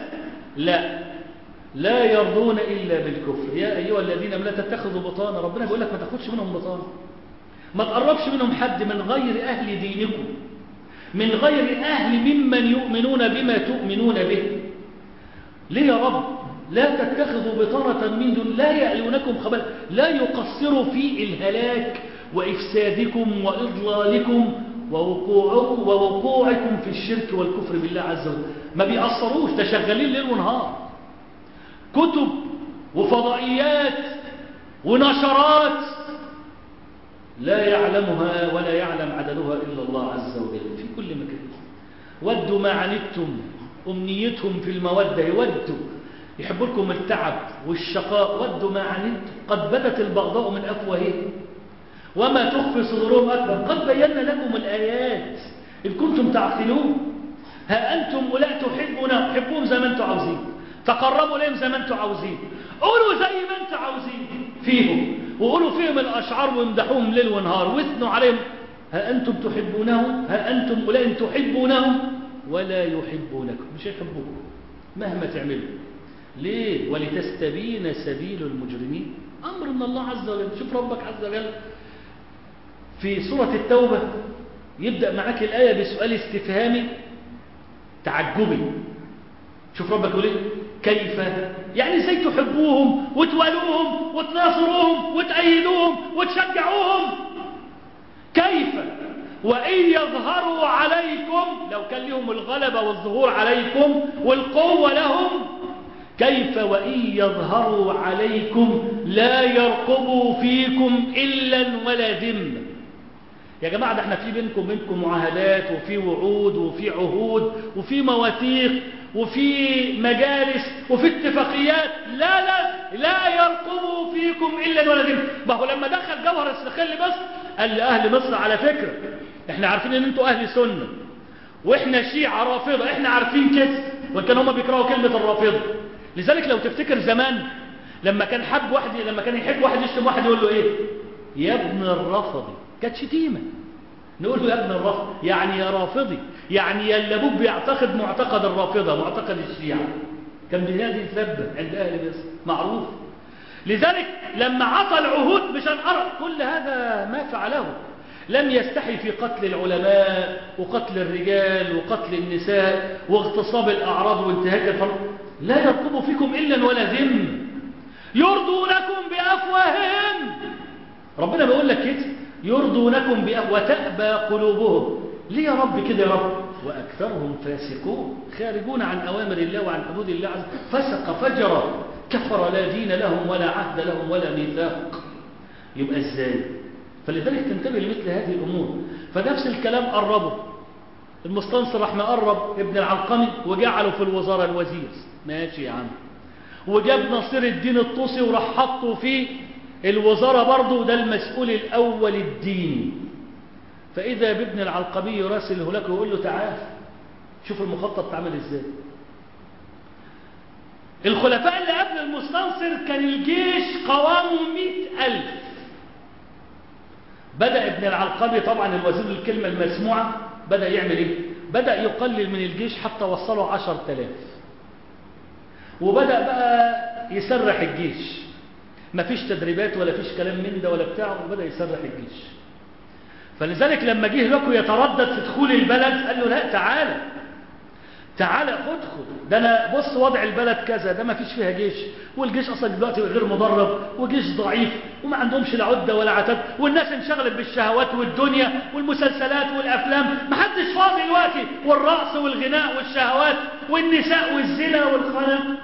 لا يرضون الا بالكفر. يا ايها الذين لا تتخذوا بطانه. ربنا بيقول لك ما تاخدش منهم بطانه، ما تقربش منهم حد من غير اهل دينكم، من غير أهل ممن يؤمنون بما تؤمنون به. ليه يا رب؟ لا تتخذوا بطانة من دون لا يألونكم خبالا، لا يقصروا في الهلاك وإفسادكم وإضلالكم ووقوعكم في الشرك والكفر بالله عز وجل. ما بيقصروش، ده شغالين ليل ونهار، كتب وفضائيات ونشرات لا يعلمها ولا يعلم عددها إلا الله عز وجل في كل مكان. ودوا ما عنتم، أمنيتهم في المودة، يودوا يحبوا لكم التعب والشقاء. ودوا ما عنتم قد بدت البغضاء من أفواههم وما تخفي صدورهم أكبر قد بينا لكم الآيات إن كنتم تعقلون. ها أنتم أولئك تحبون، حبوهم زي ما أنتم عاوزين، تقربوا لهم زي ما أنتم عاوزين، قولوا زي ما أنتم عاوزين فيهم، وقولوا فيهم الأشعار وامدحوهم ليل ونهار واثنوا عليهم. ها أنتم تحبونهم، ها أنتم أولئك تحبونهم ولا يحبونكم، مش يحبوكم مهما تعملوا. ليه؟ ولتستبين سبيل المجرمين. أمر من الله عز وجل. شوف ربك عز وجل في سورة التوبة يبدأ معاك الآية بسؤال استفهامي تعجبي. شوف ربك يقول ايه؟ كيف؟ يعني ازاي تحبوهم وتوالوهم وتناصروهم وتأيدوهم وتشجعوهم؟ كيف وإن يظهروا عليكم، لو كان لهم الغلبة والظهور عليكم والقوة لهم، كيف وإن يظهروا عليكم لا يرقبوا فيكم إلا ولا ذمة. يا جماعة ده احنا في بينكم معاهدات وفي وعود وفي عهود وفي مواثيق وفي مجالس وفي اتفاقيات. لا يرقبوا فيكم إلا ولا ذمة. ما هو لما دخل جوهر الصقل مصر قال لأهل مصر على فكرة احنا عارفين ان انتوا أهل سنة واحنا شيعة رافضة، احنا عارفين كده، وكان هما بيكرهوا كلمة الرافضة. لذلك لو تفتكر زمان لما كان يحب واحد يشتم واحد يقول له ايه؟ يا ابن الرافضي. كانت شتيمة. نقول له يا ابن الرافض يعني يا رافضي، يعني يا اللي ابوك بيعتقد معتقد الرافضة، معتقد الشيعة. كان بهذه الذبة عند أهل مصر معروف. لذلك لما عطى العهود مشان أرى كل هذا ما فعله، لم يستحي في قتل العلماء وقتل الرجال وقتل النساء واغتصاب الأعراض وانتهاك الحرب. لا يرقبوا فيكم إلا ولا ذمة يرضونكم بأفواههم. ربنا بيقول لك كده يرضونكم وتأبى قلوبهم. ليه يا رب كده يا رب؟ وأكثرهم فاسقون خارجون عن أوامر الله وعن حدود الله عز وجل. فسق فجر كفر لا دين لهم ولا عهد لهم ولا ميثاق. يبقى ازاي؟ فلذلك تنتبه لمثل هذه الأمور. فنفس الكلام قربه المستنصر راح مقرب ابن العلقمي وجعله في الوزارة الوزير. ماشي يا عم. وجاب نصير الدين الطوسي وراح حطه في الوزارة برضه، ده المسؤول الأول الديني. فإذا بابن العلقمي يراسله لك ويقول له تعال شوف المخطط اتعمل ازاي. الخلفاء اللي قبل المستنصر كان الجيش قوامه 100,000. بدأ ابن العلقمي طبعا الوزير الكلمة المسموعة بدأ يعمل ايه؟ بدأ يقلل من الجيش حتى وصله 10,000. وبدأ بقى يسرح الجيش، مفيش تدريبات ولا فيش كلام من ده ولا بتاعه، وبدأ يسرح الجيش. فلذلك لما جه لكم يتردد في دخول البلد قال له لا، تعالى خد ده انا بص وضع البلد كذا، ده ما فيش فيها جيش، والجيش اصلا دلوقتي غير مدرب، وجيش ضعيف وما عندهمش لا عده ولا عتاد، والناس انشغلت بالشهوات والدنيا والمسلسلات والافلام، ما حدش فاضي دلوقتي، والرقص والغناء والشهوات والنساء والزنا والخنا.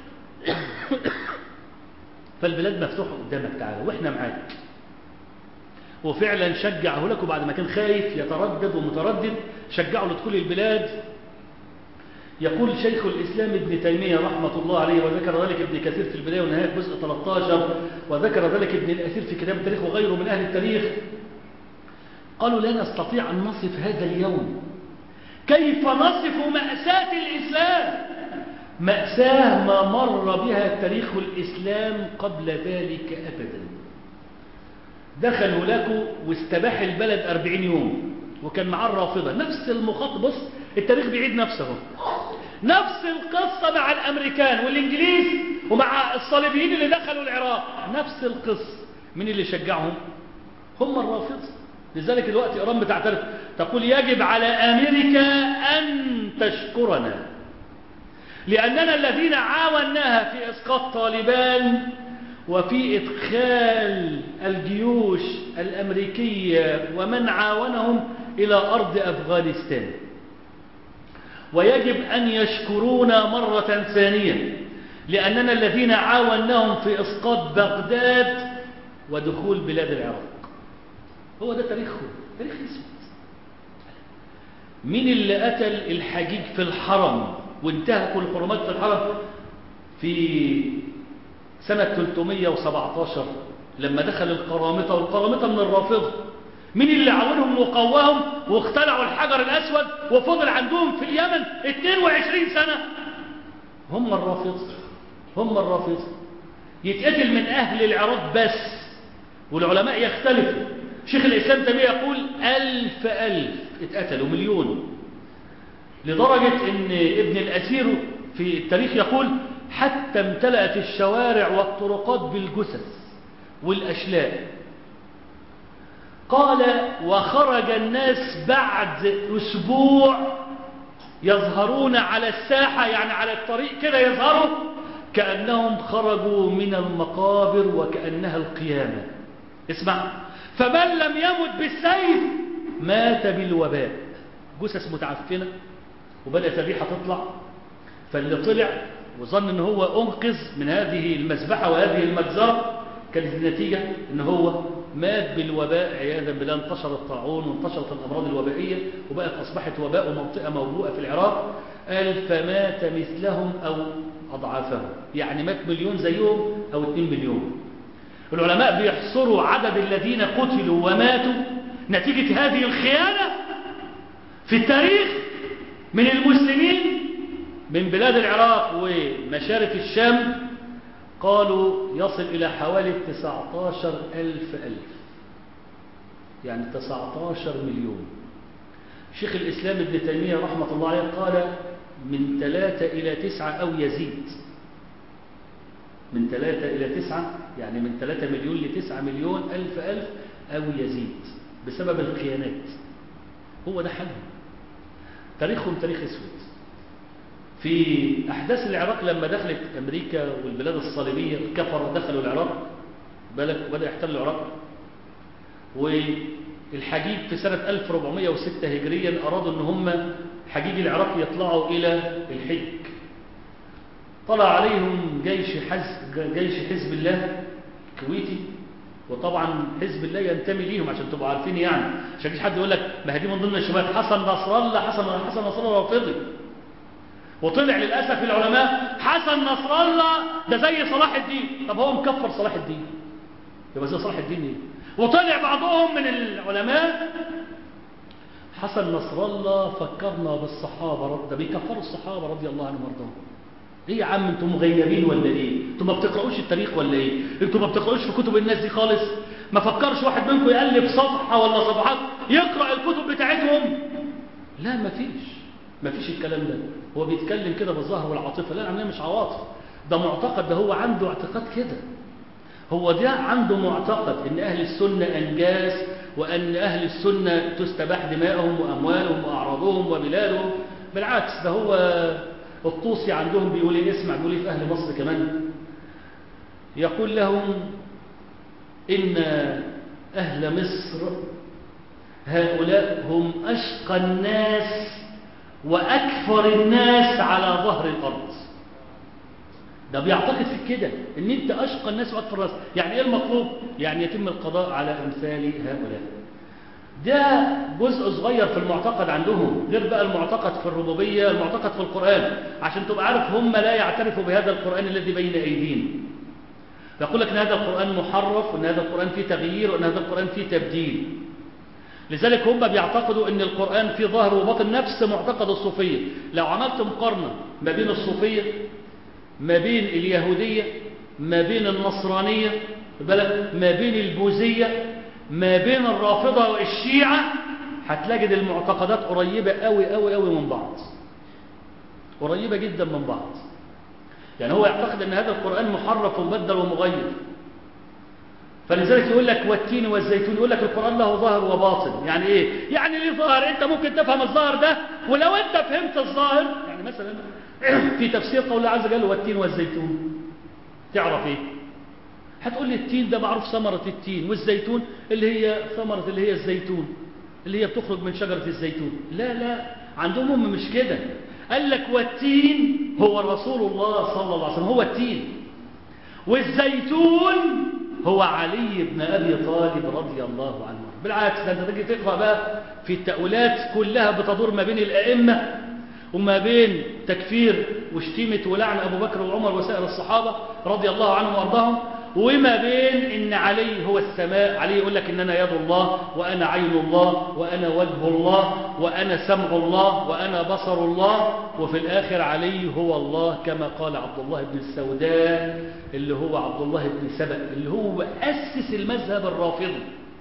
فالبلاد مفتوحه قدامك، تعالى واحنا معاك. وفعلا شجعه لكم بعد ما كان خايف يتردد ومتردد، شجعه لدخول البلاد. يقول شيخ الإسلام ابن تيمية رحمة الله عليه، وذكر ذلك ابن كثير في البداية والنهاية جزء 13، وذكر ذلك ابن الأثير في كتاب التاريخ وغيره من أهل التاريخ، قالوا لا نستطيع أن نصف هذا اليوم. كيف نصف مأساة الإسلام؟ مأساة ما مر بها تاريخ الإسلام قبل ذلك أبدا. دخلوا لكم واستباح البلد 40 يوم، وكان معاه الرافضة نفس المخطط. بص التاريخ بيعيد نفسه، نفس القصة مع الأمريكان والإنجليز ومع الصليبيين اللي دخلوا العراق، نفس القصة. من اللي شجعهم؟ هم الرافضة. لذلك الوقت إيران بتعترف، تقول يجب على أمريكا أن تشكرنا لأننا الذين عاوناها في إسقاط طالبان وفي إدخال الجيوش الأمريكية ومن عاونهم إلى أرض أفغانستان، ويجب أن يشكرونا مرة ثانية لأننا الذين عاوناهم في إسقاط بغداد ودخول بلاد العراق. هو ده تاريخهم، تاريخ اسود. مين اللي قتل الحجيج في الحرم وانتهكوا الحرمات في الحرم في سنة 317 لما دخل القرامطة، والقرامطة من الرافضة؟ مين اللي عاونهم وقواهم واختلعوا الحجر الأسود وفضل عندهم في اليمن 22 سنة؟ هم الرافضة. يتقتل من أهل العراق بس، والعلماء يختلفوا. شيخ الإسلام تيمية يقول 1000 اتقتلوا، مليون، لدرجة ان ابن الأثير في التاريخ يقول حتى امتلأت الشوارع والطرقات بالجثث والأشلاء. قال وخرج الناس بعد أسبوع يظهرون على الساحة، يعني على الطريق كده يظهروا كأنهم خرجوا من المقابر وكأنها القيامة. اسمع، فمن لم يمت بالسيف مات بالوباء. جثث متعفنة وبدأت الريحة تطلع، فاللي طلع وظن ان هو انقذ من هذه المذبحة وهذه المجزرة كانت النتيجة ان هو مات بالوباء عياذا بالله. انتشر الطاعون وانتشرت الامراض الوبائية وبقت اصبحت وباء ومنطقة موبوءة في العراق. قال فمات مثلهم او اضعافهم، يعني مات مليون زيهم او 2 مليون. العلماء بيحصروا عدد الذين قتلوا وماتوا نتيجة هذه الخيانة في التاريخ من المسلمين من بلاد العراق ومشارف الشام، قالوا يصل إلى حوالي 19,000 يعني 19 مليون. شيخ الإسلام ابن تيمية رحمة الله عليه قال من 3 إلى 9 أو يزيد، من 3 إلى 9، يعني من 3 مليون ل9 مليون ألف أو يزيد بسبب الخيانات. هو ده حالهم، تاريخهم تاريخ اسود. في أحداث العراق لما دخلت أمريكا والبلاد الصليبية الكفرة دخلوا العراق وبدأ يحتلوا العراق، والحجيج في سنة 1406 هجريا أرادوا أن هم حجيج العراق يطلعوا إلى الحج. طلع عليهم جيش حزب الله الكويتي، وطبعا حزب الله ينتمي ليهم عشان تبقوا عارفين، يعني عشان مفيش حد يقول لك ما هي دي من ضمن الشبهات حسن نصر الله رافضي. وطلع للأسف العلماء حسن نصر الله ده زي صلاح الدين. طب هو مكفر صلاح الدين، يبقى زي صلاح الدين ايه؟ وطلع بعضهم من العلماء حسن نصر الله فكرنا بالصحابة، ده بيكفروا الصحابة رضي الله عنهم وارضاهم. ايه يا عم انتم مغيبين ولا ايه؟ انتم ما بتقرأوش التاريخ ولا ايه؟ انتم ما بتقرأوش في كتب الناس دي خالص؟ ما فكرش واحد منكم يقلب صفحة ولا صفحات يقرأ الكتب بتاعتهم؟ لا، ما فيش الكلام ده. هو بيتكلم كده بالظاهر والعاطفة. لا، العملية مش عواطف، ده معتقد، ده هو عنده اعتقاد كده. هو ده عنده معتقد ان اهل السنة انجاز، وان اهل السنة تستباح دماءهم واموالهم واعراضهم وبلادهم. بالعكس، ده هو الطوسي عندهم بيقول ايه، اسمع بيقول ايه في اهل مصر كمان، يقول لهم ان اهل مصر هؤلاء هم اشقى الناس واكفر الناس على ظهر الارض. ده بيعتقد في كده ان انت اشقى الناس واكفر الناس. يعني ايه المطلوب؟ يعني يتم القضاء على امثال هؤلاء. ده جزء صغير في المعتقد عندهم، غير بقى المعتقد في الربوبية، المعتقد في القرآن. عشان تبقى عارف هم لا يعترفوا بهذا القرآن الذي بين أيدينا. يقول لك ان هذا القرآن محرف، وان هذا القرآن فيه تغيير، وان هذا القرآن فيه تبديل. لذلك هم بيعتقدوا ان القرآن فيه ظاهر وباطن، نفس معتقد الصوفية. لو عملت مقارنة ما بين الصوفية، ما بين اليهودية، ما بين النصرانية، ما بين البوذية، ما بين الرافضة والشيعة، هتلاقي المعتقدات قريبة قوي قوي قوي من بعض، قريبة جدا من بعض. يعني هو يعتقد ان هذا القرآن محرف ومبدل ومغير، فلذلك يقول لك والتين والزيتون، يقول لك القرآن له ظاهر وباطن. يعني ايه؟ يعني ليه ظاهر، انت ممكن تفهم الظاهر ده، ولو انت فهمت الظاهر، يعني مثلا في تفسير قول الله عز وجل والتين والزيتون، تعرف ايه؟ هتقول لي التين ده معروف ثمرة التين، والزيتون اللي هي ثمرة اللي هي الزيتون اللي هي بتخرج من شجرة الزيتون. لا، عندهم هم مش كده. قال لك والتين هو رسول الله صلى الله عليه وسلم، هو التين. والزيتون هو علي بن أبي طالب رضي الله عنه. بالعكس، ده انت تيجي تقرأ بقى في التأويلات كلها بتدور ما بين الأئمة، وما بين تكفير وشتيمة ولعن أبو بكر وعمر وسائر الصحابة رضي الله عنهم وأرضاهم، وما بين إن علي هو السماء. علي يقول لك إن أنا يد الله، وأنا عين الله، وأنا وجه الله، وأنا سمع الله، وأنا بصر الله. وفي الآخر علي هو الله، كما قال عبد الله بن السوداء اللي هو عبد الله بن سبأ، اللي هو أسس المذهب الرافضي،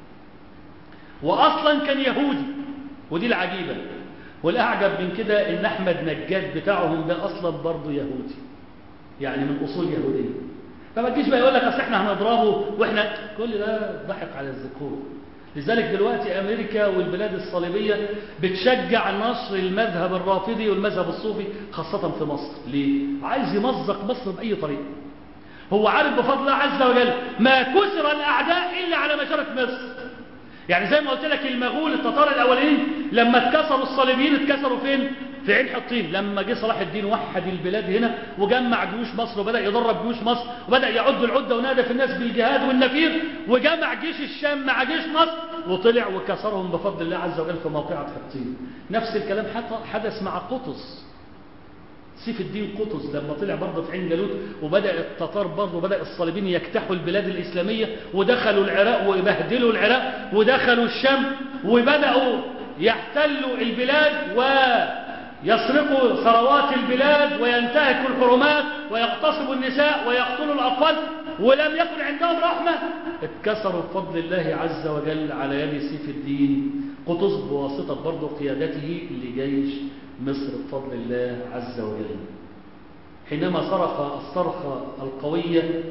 وأصلا كان يهودي. ودي العجيبة والأعجب من كده، إن أحمد نجاد بتاعهم ده أصلا برضه يهودي، يعني من أصول يهودية. فما تجيش بقى يقول لك أصل إحنا هنضربه، وإحنا كل ده ضحك على الذكور. لذلك دلوقتي أمريكا والبلاد الصليبية بتشجع نشر المذهب الرافضي والمذهب الصوفي، خاصة في مصر. ليه؟ عايز يمزق مصر بأي طريقة. هو عارف بفضل الله عز وجل ما كسر الأعداء إلا على مشارف مصر. يعني زي ما قلت لك، المغول التتار الأولين لما اتكسروا الصليبيين اتكسروا فين؟ في عين حطين. لما جه صلاح الدين وحد البلاد هنا وجمع جيوش مصر وبدأ يدرب جيوش مصر وبدأ يعد العدة ونادى في الناس بالجهاد والنفير، وجمع جيش الشام مع جيش مصر وطلع وكسرهم بفضل الله عز وجل في موقعة حطين. نفس الكلام حدث مع قطز، سيف الدين قطز لما طلع برضه في عين جالوت، وبدأ التتار برضه، بدأ الصليبيين يجتاحوا البلاد الإسلامية ودخلوا العراق ويبهدلوا العراق، ودخلوا الشام وبدأوا يحتلوا البلاد ويسرقوا ثروات البلاد وينتهكوا الحرمات ويغتصبوا النساء ويقتلوا الأطفال، ولم يكن عندهم رحمة. اتكسروا بفضل الله عز وجل على يد سيف الدين قطز بواسطة برضه قيادته لجيش مصر بفضل الله عز وجل، حينما صرخ الصرخة القوية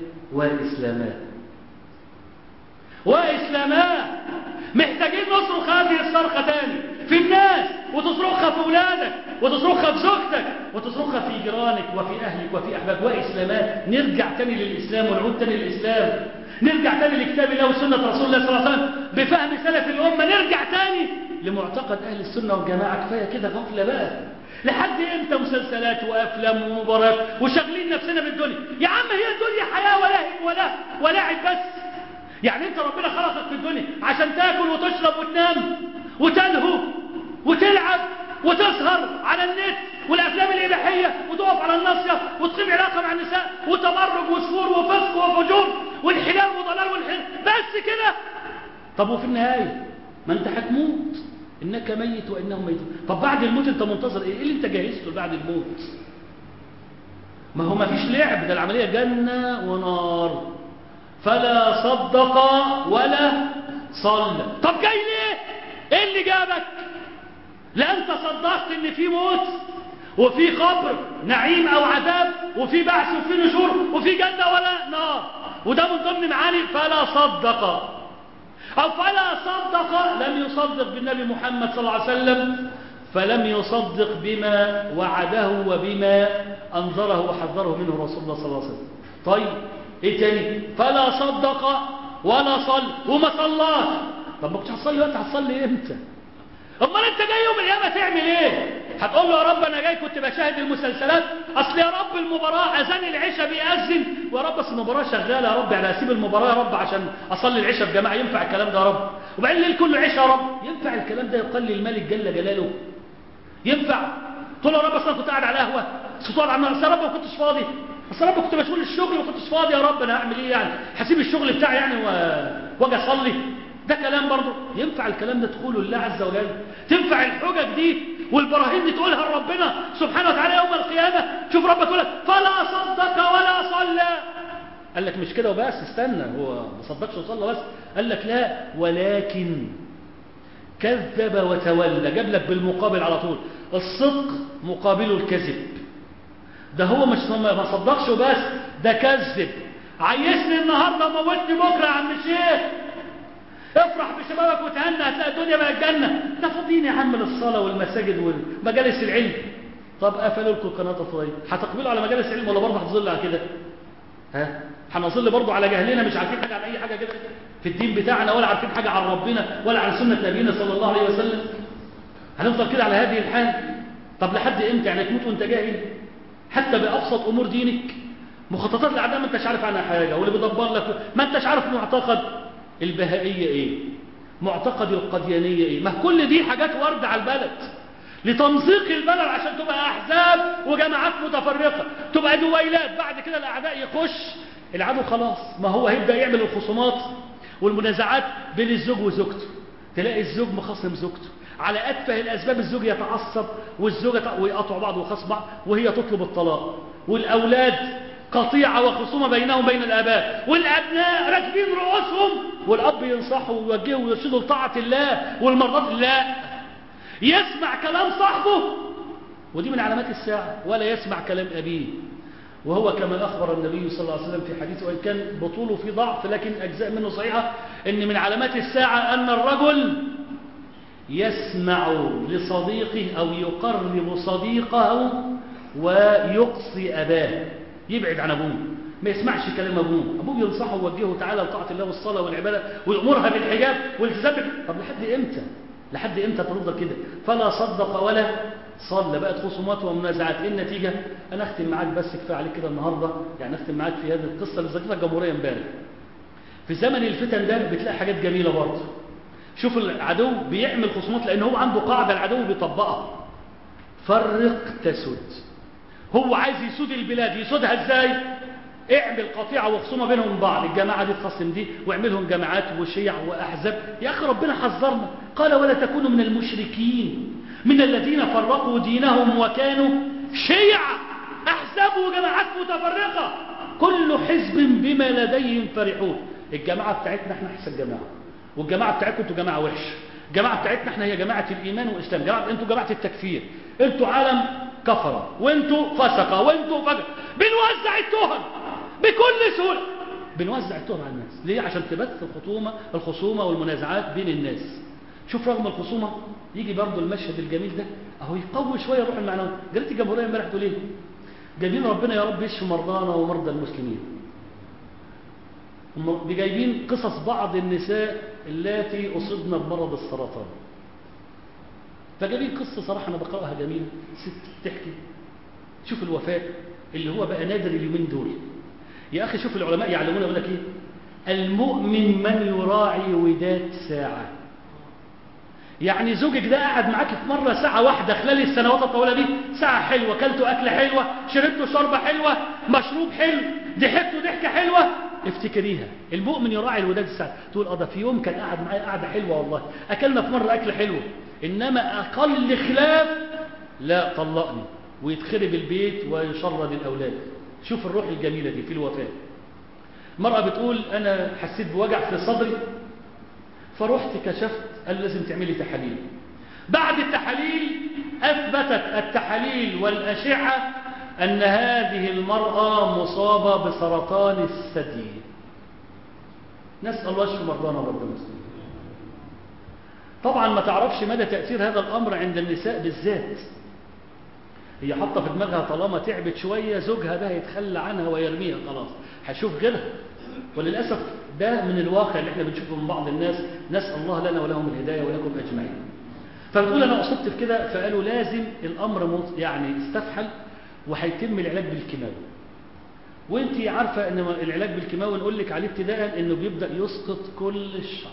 وإسلاما. محتاجين نصرخ هذه الصرخة تاني في الناس، وتصرخها في أولادك، وتصرخها في زوجتك، وتصرخها في جيرانك وفي أهلك وفي أحبابك. وإسلاما، نرجع تاني للإسلام ونعود تاني للإسلام، نرجع تاني لكتاب الله وسنة رسول الله صلى الله عليه وسلم بفهم سلف الأمة، نرجع تاني لمعتقد أهل السنة والجماعة. كفاية كده غفلة بقى. لحد امتى مسلسلات وأفلام ومباريات وشغلين نفسنا بالدنيا؟ يا عم هي الدنيا حياة ولعب بس. يعني انت ربنا خلقك في الدنيا عشان تاكل وتشرب وتنام وتلهو وتلعب وتسهر على النت والأفلام الإباحية، وتقف على الناصية وتقيم علاقة مع النساء وتبرج وسفور وفسق وفجور وانحلال وضلال بس كده. طب وفي النهاية ما انت هتموت، إنك ميت وإنهم ميتون. طب بعد الموت أنت منتظر إيه اللي أنت جهزته بعد الموت؟ ما هو ما فيش لعب، ده العملية جنة ونار. فلا صدق ولا صلى. طب جاي ليه؟ إيه اللي جابك؟ لا أنت صدقت إن في موت وفي قبر نعيم أو عذاب وفي بعث وفي نشور وفي جنة ولا نار، وده من ضمن معاني فلا صدق. أو فلا صدق لم يصدق بالنبي محمد صلى الله عليه وسلم، فلم يصدق بما وعده وبما أنذره وحذره منه رسول الله صلى الله عليه وسلم. طيب إيه تاني؟ فلا صدق ولا صل وما صلاش. طب ما كنتش هتصلي وانت هتصلي امتى؟ امال انت جاي يوم القيامه تعمل ايه؟ هتقول له يا رب انا جاي كنت بشاهد المسلسلات، اصل يا رب المباراه اذان العشاء بيأذن، ويا رب اصل المباراه شغاله يا رب، يعني اسيب المباراه يا رب عشان اصلي العشاء في جماعه؟ ينفع الكلام ده يا رب؟ وبعدين الليل كله عشاء يا رب؟ ينفع الكلام ده؟ يقل الملك جل جلاله؟ ينفع؟ تقول له يا رب اصل انا كنت قاعد على القهوه، كنت قاعد على النار، يا رب ما كنتش فاضي، اصل يا رب كنت مشغول الشغل وما كنتش فاضي، يا رب انا هعمل ايه يعني؟ هسيب الشغل بتاعي يعني واجي اصلي؟ ده كلام برضه؟ ينفع الكلام ده تقوله لله عز وجل؟ تنفع الحجج دي والبراهين دي تقولها لربنا سبحانه وتعالى يوم القيامة؟ شوف ربك يقول لك فلا صدق ولا صلى. قال لك مش كده وبس، استنى، هو ما صدقش وصلى بس؟ قال لك لا، ولكن كذب وتولى. جاب لك بالمقابل على طول، الصدق مقابله الكذب. ده هو مش ما صدقش وبس، ده كذب. عيشني النهارده وموتني بكره يا عم الشيخ، افرح بشبابك وتهنى هتلاقي الدنيا بقت جنة. ده فاضيين يا عم للصلاة والمساجد ومجالس العلم. طب قفلوا لكم القناة الفضائية، هتقبلوا على مجالس العلم ولا برضه هتظل على كده؟ ها؟ هنظل برضه على جهلنا، مش عارفين حاجة عن أي حاجة كده في الدين بتاعنا، ولا عارفين حاجة عن ربنا ولا عن سنة نبينا صلى الله عليه وسلم؟ هنفضل كده على هذه الحال؟ طب لحد امتى يعني تموت وانت جاهل حتى بأبسط أمور دينك؟ مخططات الأعداء ما انتش عارف عنها حاجة، واللي بيدبر لك ما انتش عارف معتقد البهائية ايه، معتقد القديانية ايه. ما كل دي حاجات واردة على البلد لتمزيق البلد عشان تبقى احزاب وجماعات متفرقة، تبقى دويلات. بعد كده الاعداء يخش العدو خلاص، ما هو هيبدأ يعمل الخصومات والمنازعات بين الزوج وزوجته. تلاقي الزوج مخاصم زوجته على اتفه الاسباب، الزوج يتعصب والزوجة ويقطعوا بعض ويخاصموا بعض وهي تطلب الطلاق، والاولاد قطيعة وخصومة بينهم بين الآباء، والأبناء راكبين رؤوسهم والأب ينصحوا ويوجهوا ويرشدوا لطاعة الله والمرضات. لا، يسمع كلام صاحبه، ودي من علامات الساعة، ولا يسمع كلام أبيه. وهو كما أخبر النبي صلى الله عليه وسلم في حديثه، وإن كان بطوله في ضعف لكن أجزاء منه صحيحة، إن من علامات الساعة أن الرجل يسمع لصديقه أو يقرب صديقه ويقصي أباه، يبعد عن أبوه، ما يسمعش كلام أبوه ينصحه ويوجهه تعالى لطاعة الله والصلاة والعبادة ويأمرها بالحجاب والالتزام. طب لحد إمتى؟ لحد إمتى تفضل كده؟ فلا صدق ولا صلى. بقت خصومات ومنازعات. إيه النتيجة؟ أنا أختم معاك بس، كفاية عليك كده النهاردة، يعني أختم معاك في هذه القصة اللي ذكرتها الجمهورية امبارح. في زمن الفتن ده بتلاقي حاجات جميلة برضه. شوف العدو بيعمل خصومات لأن هو عنده قاعدة العدو بيطبقها، فرق تسد. هو عايز يسود البلاد، يسودها ازاي؟ اعمل قطيعة وخصومة بينهم بعض، الجماعة دي تخصم دي واعملهم جماعات وشيع وأحزاب. يا أخي ربنا حذرنا، قال ولا تكونوا من المشركين من الذين فرقوا دينهم وكانوا شيعا، أحزاب وجماعات متفرقة، كل حزب بما لديهم فرحون. الجماعة بتاعتنا احنا احسن جماعة، والجماعة بتاعتكم انتوا جماعة وحش. الجماعة بتاعتنا احنا هي جماعة الإيمان والإسلام، انتوا جماعة التكفير، انتوا عالم كفرة وانتوا فسقة وانتوا فجر. بنوزع التهم بكل سهولة، بنوزع التهم على الناس. ليه؟ عشان تبث الخصومة والمنازعات بين الناس. شوف رغم الخصومة يجي برضو المشهد الجميل ده اهو يقوي شوية روح المعنوي. جريت الجمهورية امبارح تقول ايه؟ جايبين ربنا يا رب يشفي مرضانا ومرضى المسلمين. جايبين قصص بعض النساء اللاتي أصبن بمرض السرطان، فجايبين قصة صراحة أنا بقرأها جميلة، ست تحكي. شوف الوفاء اللي هو بقى نادر اليومين دول. يا أخي شوف العلماء يعلمون يقول لك إيه؟ المؤمن من يراعي وداد ساعة. يعني زوجك ده قاعد معاك في مرة ساعة واحدة خلال السنوات الطويلة دي، ساعة حلوة، كلتوا أكلة حلوة، شربتوا شربة حلوة، مشروب حلو، ضحكتوا ضحكة حلوة، افتكريها. المؤمن يراعي الوداد الساعة. تقول ده في يوم كان قاعد معايا قاعدة حلوة والله، أكلنا في مرة أكلة حلوة، إنما أقل خلاف لا طلقني، ويتخرب البيت ويشرد الأولاد. شوف الروح الجميلة دي في الوفاة. المرأة بتقول أنا حسيت بوجع في صدري فرحت كشفت، قال لازم تعملي تحاليل. بعد التحاليل أثبتت التحاليل والأشعة أن هذه المرأة مصابة بسرطان الثدي. نسأل الله يشفي مرضانا ورب المسلمين. طبعا ما تعرفش مدى تأثير هذا الأمر عند النساء بالذات. هي حاطة في دماغها طالما تعبت شوية زوجها ده هيتخلى عنها ويرميها خلاص، هشوف غيرها. وللأسف ده من الواقع اللي احنا بنشوفه من بعض الناس. نسأل الله لنا ولهم الهداية ولكم أجمعين. فبتقول أنا أصبت في كده، فقالوا لازم الأمر يعني استفحل وهيتم العلاج بالكيماوي. وانت عارفة ان العلاج بالكيماوي نقول لك عليه ابتداء انه بيبدأ يسقط كل الشعر.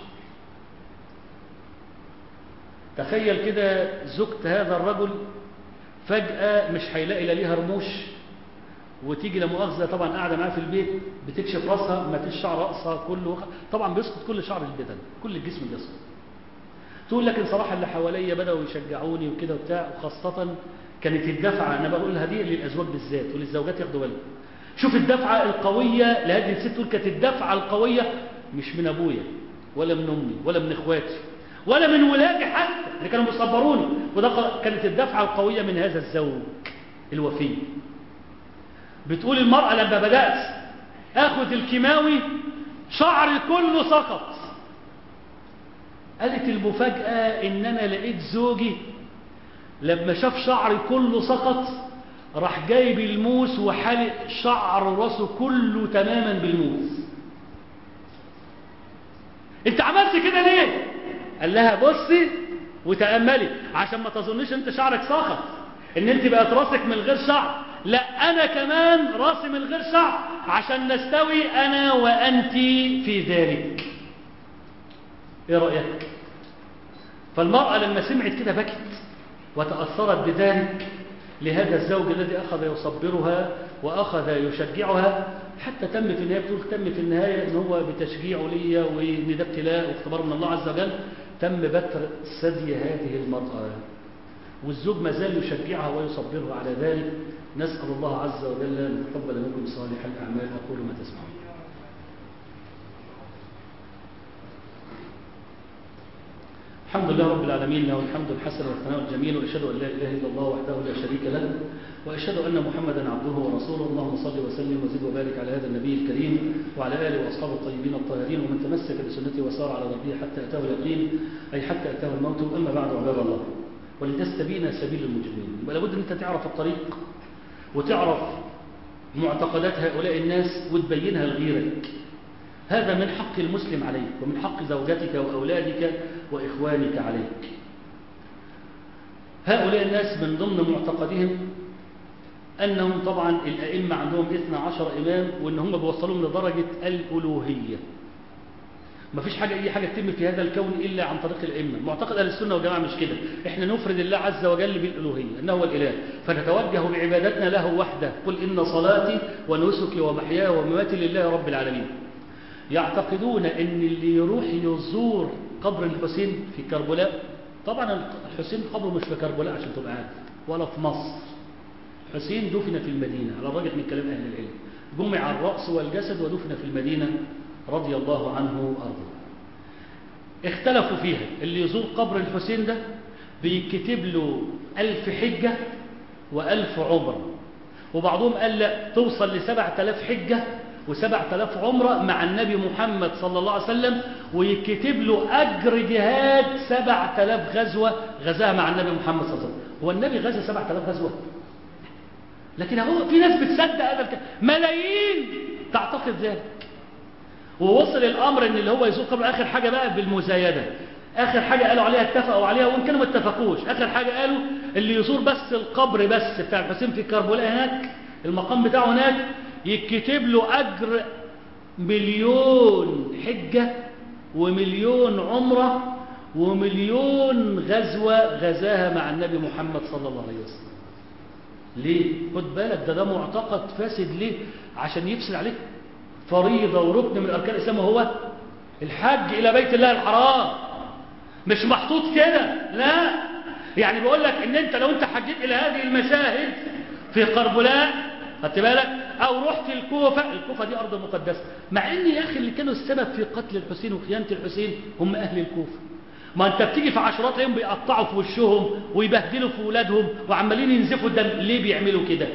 تخيل كده زوجة هذا الرجل فجأة مش هيلاقي لا ليها رموش، وتيجي لمؤاخذة طبعا قاعدة معاه في البيت بتكشف راسها ما فيش شعر رأسها كله، طبعا بيسقط كل شعر البدن، كل الجسم بيسقط. تقول لكن صراحة اللي حواليا بدأوا يشجعوني وكده وبتاع، وخاصة كانت الدفعة، أنا بقولها دي للأزواج بالذات وللزوجات ياخدوا بالهم. شوف الدفعة القوية لهذه الست، تقول كانت الدفعة القوية مش من أبويا ولا من أمي ولا من إخواتي ولا من ولادي حتى اللي كانوا بيصبروني، وده كانت الدفعة القوية من هذا الزوج الوفي. بتقول المرأة لما بدأت أخذ الكيماوي شعري كله سقط. قالت المفاجأة إن أنا لقيت زوجي لما شاف شعري كله سقط راح جايب الموس وحلق شعر راسه كله تماما بالموس. انت عملت كده ليه؟ قال لها بصي وتأملي عشان ما تظنيش انت شعرك ساقط، ان انت بقت راسك من غير شعر، لا انا كمان راسي من غير شعر عشان نستوي انا وانت في ذلك. ايه رأيك؟ فالمرأة لما سمعت كده بكت وتأثرت بذلك لهذا الزوج الذي أخذ يصبرها وأخذ يشجعها، حتى تم في النهاية، بتقول تم في النهاية إن هو بتشجيعه ليا وإن ده ابتلاء واختبار من الله عز وجل، تم بتر ثدي هذه المرأة، والزوج ما زال يشجعها ويصبرها على ذلك. نسأل الله عز وجل أن يتقبل منكم صالح الأعمال. أقول ما تسمعون. الحمد لله رب العالمين، له الحمد الحسن والثناء الجميل، وأشهد أن لا إله إلا الله وحده لا شريك له، وأشهد أن محمدا عبده ورسوله. اللهم صل وسلم وزد وبارك على هذا النبي الكريم وعلى آله وأصحابه الطيبين الطاهرين ومن تمسك بسنته وسار على ضربه حتى أتاه اليقين، أي حتى أتاه الموت. أما بعد عباد الله، ولتستبين سبيل المجرمين، يبقى لابد أن أنت تعرف الطريق وتعرف معتقدات هؤلاء الناس وتبينها لغيرك. هذا من حق المسلم عليك ومن حق زوجتك وأولادك وإخوانك عليك. هؤلاء الناس من ضمن معتقدهم أنهم طبعا الأئمة عندهم 12 إمام، وأن هم بيوصلهم لدرجة الألوهية. ما فيش حاجة أي حاجة تتم في هذا الكون إلا عن طريق الأئمة. معتقد أهل السنة والجماعة مش كده، إحنا نفرد الله عز وجل بالألوهية أنه هو الإله، فنتوجه بعبادتنا له وحده. قل إن صلاتي ونسكي ومحياي ومماتي لله رب العالمين. يعتقدون أن اللي يروح يزور قبر الحسين في كربلاء، طبعا الحسين قبره مش في كربلاء عشان تبقى عارف ولا في مصر، حسين دفن في المدينة على الراجح من كلام أهل العلم، جمع الرأس والجسد ودفن في المدينة رضي الله عنه وأرضاه. اختلفوا فيها، اللي يزور قبر الحسين ده بيكتب له 1000 حجة و1000 عمرة، وبعضهم قال لا توصل ل7000 حجة و7000 عمرة مع النبي محمد صلى الله عليه وسلم، ويكتب له أجر جهاد 7000 غزوة غزاها مع النبي محمد صلى الله عليه وسلم. هو النبي غزا 7000 غزوة؟ لكن هو في ناس بتصدق هذا الكلام، ملايين تعتقد ذلك. ووصل الأمر ان اللي هو يزور قبر آخر حاجة بقى بالمزايدة، آخر حاجة قالوا عليها اتفقوا عليها وإن كانوا ما اتفقوش، آخر حاجة قالوا اللي يزور بس القبر بس بتاع الحسين في كربلاء هناك المقام بتاعه هناك يكتب له أجر 1,000,000 حجة و1,000,000 عمرة و1,000,000 غزوة غزاها مع النبي محمد صلى الله عليه وسلم. ليه؟ خد بالك ده معتقد فاسد. ليه؟ عشان يفسد عليك فريضة وركن من أركان الإسلام، وهو الحج إلى بيت الله الحرام. مش محطوط كده، لا. يعني بقول لك ان انت لو انت حجيت الى هذه المشاهد في قربلاء، خدت بالك، او رحت الكوفة دي ارض مقدسة، مع ان يا اخي اللي كانوا السبب في قتل الحسين وخيانة الحسين هم اهل الكوفة. ما انت بتيجي في عشرات تلاقيهم بيقطعوا في وشهم ويبهدلوا في ولادهم وعمالين ينزفوا الدم. ليه بيعملوا كده؟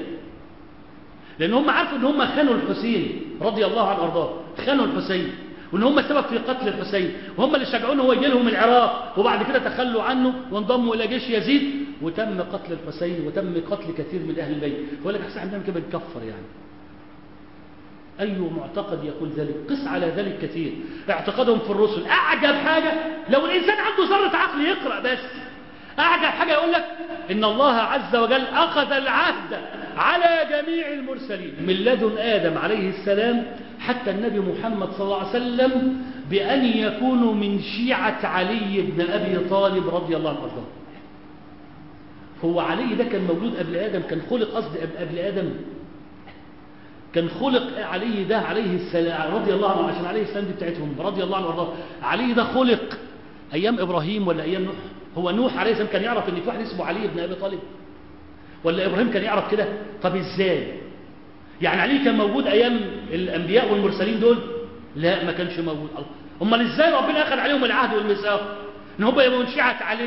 لان هم عارفوا ان هم خانوا الحسين رضي الله عنه وارضاه، خانوا الحسين، وان هم السبب في قتل الحسين، وهم اللي شجعوه هو يجي لهم العراق، وبعد كده تخلوا عنه وانضموا الى جيش يزيد، وتم قتل الحسين وتم قتل كثير من اهل البيت. فيقول لك احسن عندنا كده بنكفر يعني. اي معتقد يقول ذلك؟ قس على ذلك كثير. اعتقادهم في الرسل اعجب حاجه، لو الانسان عنده ذره عقل يقرا بس، اعجب حاجه يقول لك ان الله عز وجل اخذ العهد على جميع المرسلين من لدن ادم عليه السلام حتى النبي محمد صلى الله عليه وسلم بان يكونوا من شيعه علي بن ابي طالب رضي الله عنه وارضاه. هو علي ده كان مولود قبل ادم؟ كان خلق قصدي قبل ادم؟ كان خلق علي ده عليه السلام رضي الله عنه، عشان عليه السلام دي بتاعتهم رضي الله عنه وارضاه. علي ده خلق ايام ابراهيم ولا ايام نوح؟ هو نوح عليه السلام كان يعرف ان في واحد اسمه علي بن ابي طالب؟ ولا ابراهيم كان يعرف كده؟ طب ازاي؟ يعني علي كان موجود ايام الانبياء والمرسلين دول؟ لا، ما كانش موجود. امال ازاي ربنا اخذ عليهم العهد والميثاق ان هم يبقوا من شيعه علي؟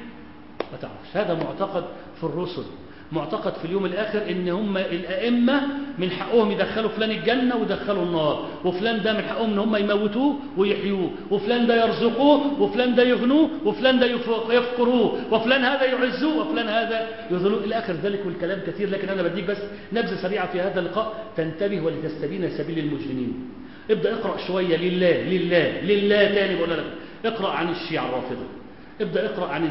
ما تعرفش. هذا معتقد في الرسل، معتقد في اليوم الآخر ان هم الأئمة من حقهم يدخلوا فلان الجنة ويدخلوا النار، وفلان ده من حقهم ان هم يموتوه ويحيوه، وفلان ده يرزقوه، وفلان ده يغنوه، وفلان ده يفقروه، وفلان هذا يعزوه، وفلان هذا يذلوه إلى آخر ذلك. والكلام كثير، لكن أنا بديك بس نبذة سريعة في هذا اللقاء تنتبه ولتستبين سبيل المجرمين. ابدأ اقرأ شوية لله لله لله تاني بقول لك، اقرأ عن الشيعة الرافضة، ابدأ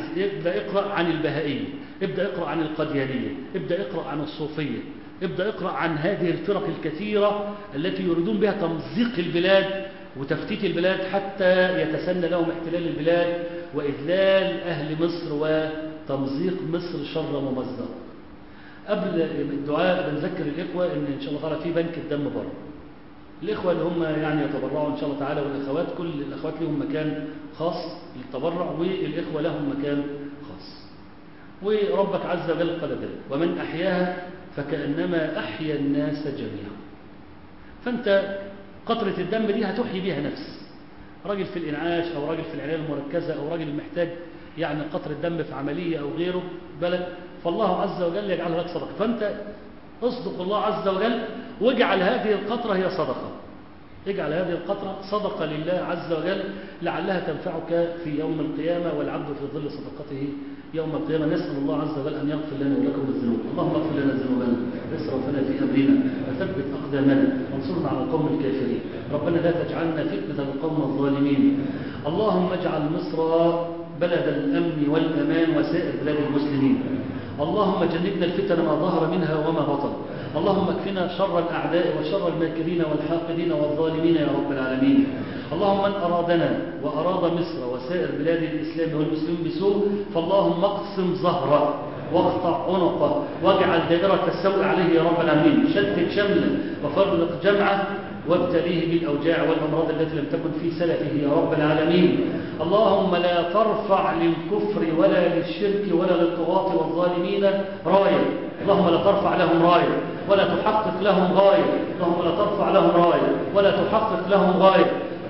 اقرأ عن البهائية، ابدأ اقرأ عن القديانية، ابدأ اقرأ عن الصوفية، ابدأ اقرأ عن هذه الفرق الكثيرة التي يريدون بها تمزيق البلاد وتفتيت البلاد حتى يتسنى لهم احتلال البلاد وإذلال أهل مصر وتمزيق مصر شر ممزق. قبل الدعاء بنذكر الإخوة إن شاء الله تعالى في بنك الدم بره. الإخوة اللي هم يعني يتبرعوا إن شاء الله تعالى، والأخوات كل الأخوات لهم مكان خاص للتبرع، والإخوة لهم مكان خاص. وربك عز وجل قال ذلك: ومن أحياها فكأنما أحيا الناس جميعا. فأنت قطرة الدم دي هتحيي بها نفس راجل في الإنعاش، أو راجل في العناية المركزة، أو راجل محتاج يعني قطرة دم في عملية أو غيره بلد، فالله عز وجل يجعلها لك صدقة. فأنت اصدق الله عز وجل واجعل هذه القطرة هي صدقة، اجعل هذه القطرة صدقة لله عز وجل لعلها تنفعك في يوم القيامة، والعبد في ظل صدقته يوم القيامة. نسأل الله عز وجل أن يغفر لنا ولكم الذنوب. اللهم اغفر لنا ذنوبنا واسرافنا في أمرنا وثبت أقدامنا وانصرنا على القوم الكافرين. ربنا لا تجعلنا فتنة للقوم الظالمين. اللهم اجعل مصر بلد الأمن والأمان وسائر بلاد المسلمين. اللهم جنبنا الفتن ما ظهر منها وما بطن. اللهم اكفنا شر الأعداء وشر الماكرين والحاقدين والظالمين يا رب العالمين. اللهم من أرادنا وأراد مصر وسائر بلاد الإسلام والمسلمين بسوء فاللهم اقسم ظهره واقطع عنقه واجعل دائرة السوء عليه يا رب العالمين. شتت شمله وفرق جمعه وابتليه بالأوجاع والأمراض التي لم تكن في سلفه يا رب العالمين. اللهم لا ترفع للكفر ولا للشرك ولا للطغاة والظالمين راية. اللهم لا ترفع لهم راية ولا تحقق لهم غاية. اللهم لا ترفع لهم راية ولا تحقق لهم غاية،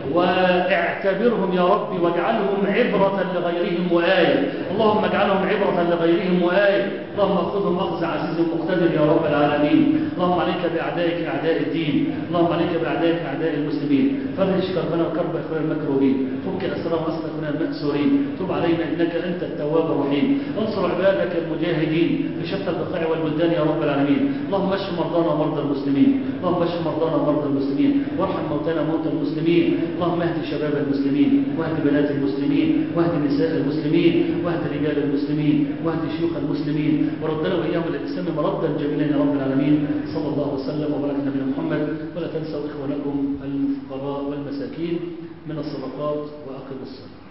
واعتبرهم يا رب واجعلهم عبرة لغيرهم وآية. اللهم اجعلهم عبرة لغيرهم وآية. اللهم اخذهم اخذ عزيز مقتدر يا رب العالمين. اللهم عليك بأعدائك أعداء الدين، اللهم عليك بأعدائك أعداء المسلمين. فرج كربنا وكرب إخواننا المكروبين، فك أسرهم وأسر إخواننا المأسورين. تب علينا إنك أنت التواب الرحيم. انصر عبادك المجاهدين في شتى البقاع والبلدان يا رب العالمين. اللهم اشف مرضانا ومرضى المسلمين، اللهم اشف مرضانا ومرضى المسلمين، وارحم موتانا وموتى المسلمين. اللهم اهد شباب المسلمين، واهد بنات المسلمين، واهد نساء المسلمين، واهد رجال المسلمين، واهد شيوخ المسلمين، وردنا وإياهم للإسلام مردا جميلا يا رب العالمين. صلى الله وسلم وبارك على نبينا محمد. ولا تنسوا إخوانكم الفقراء والمساكين من الصدقات وأقيموا الصلاة.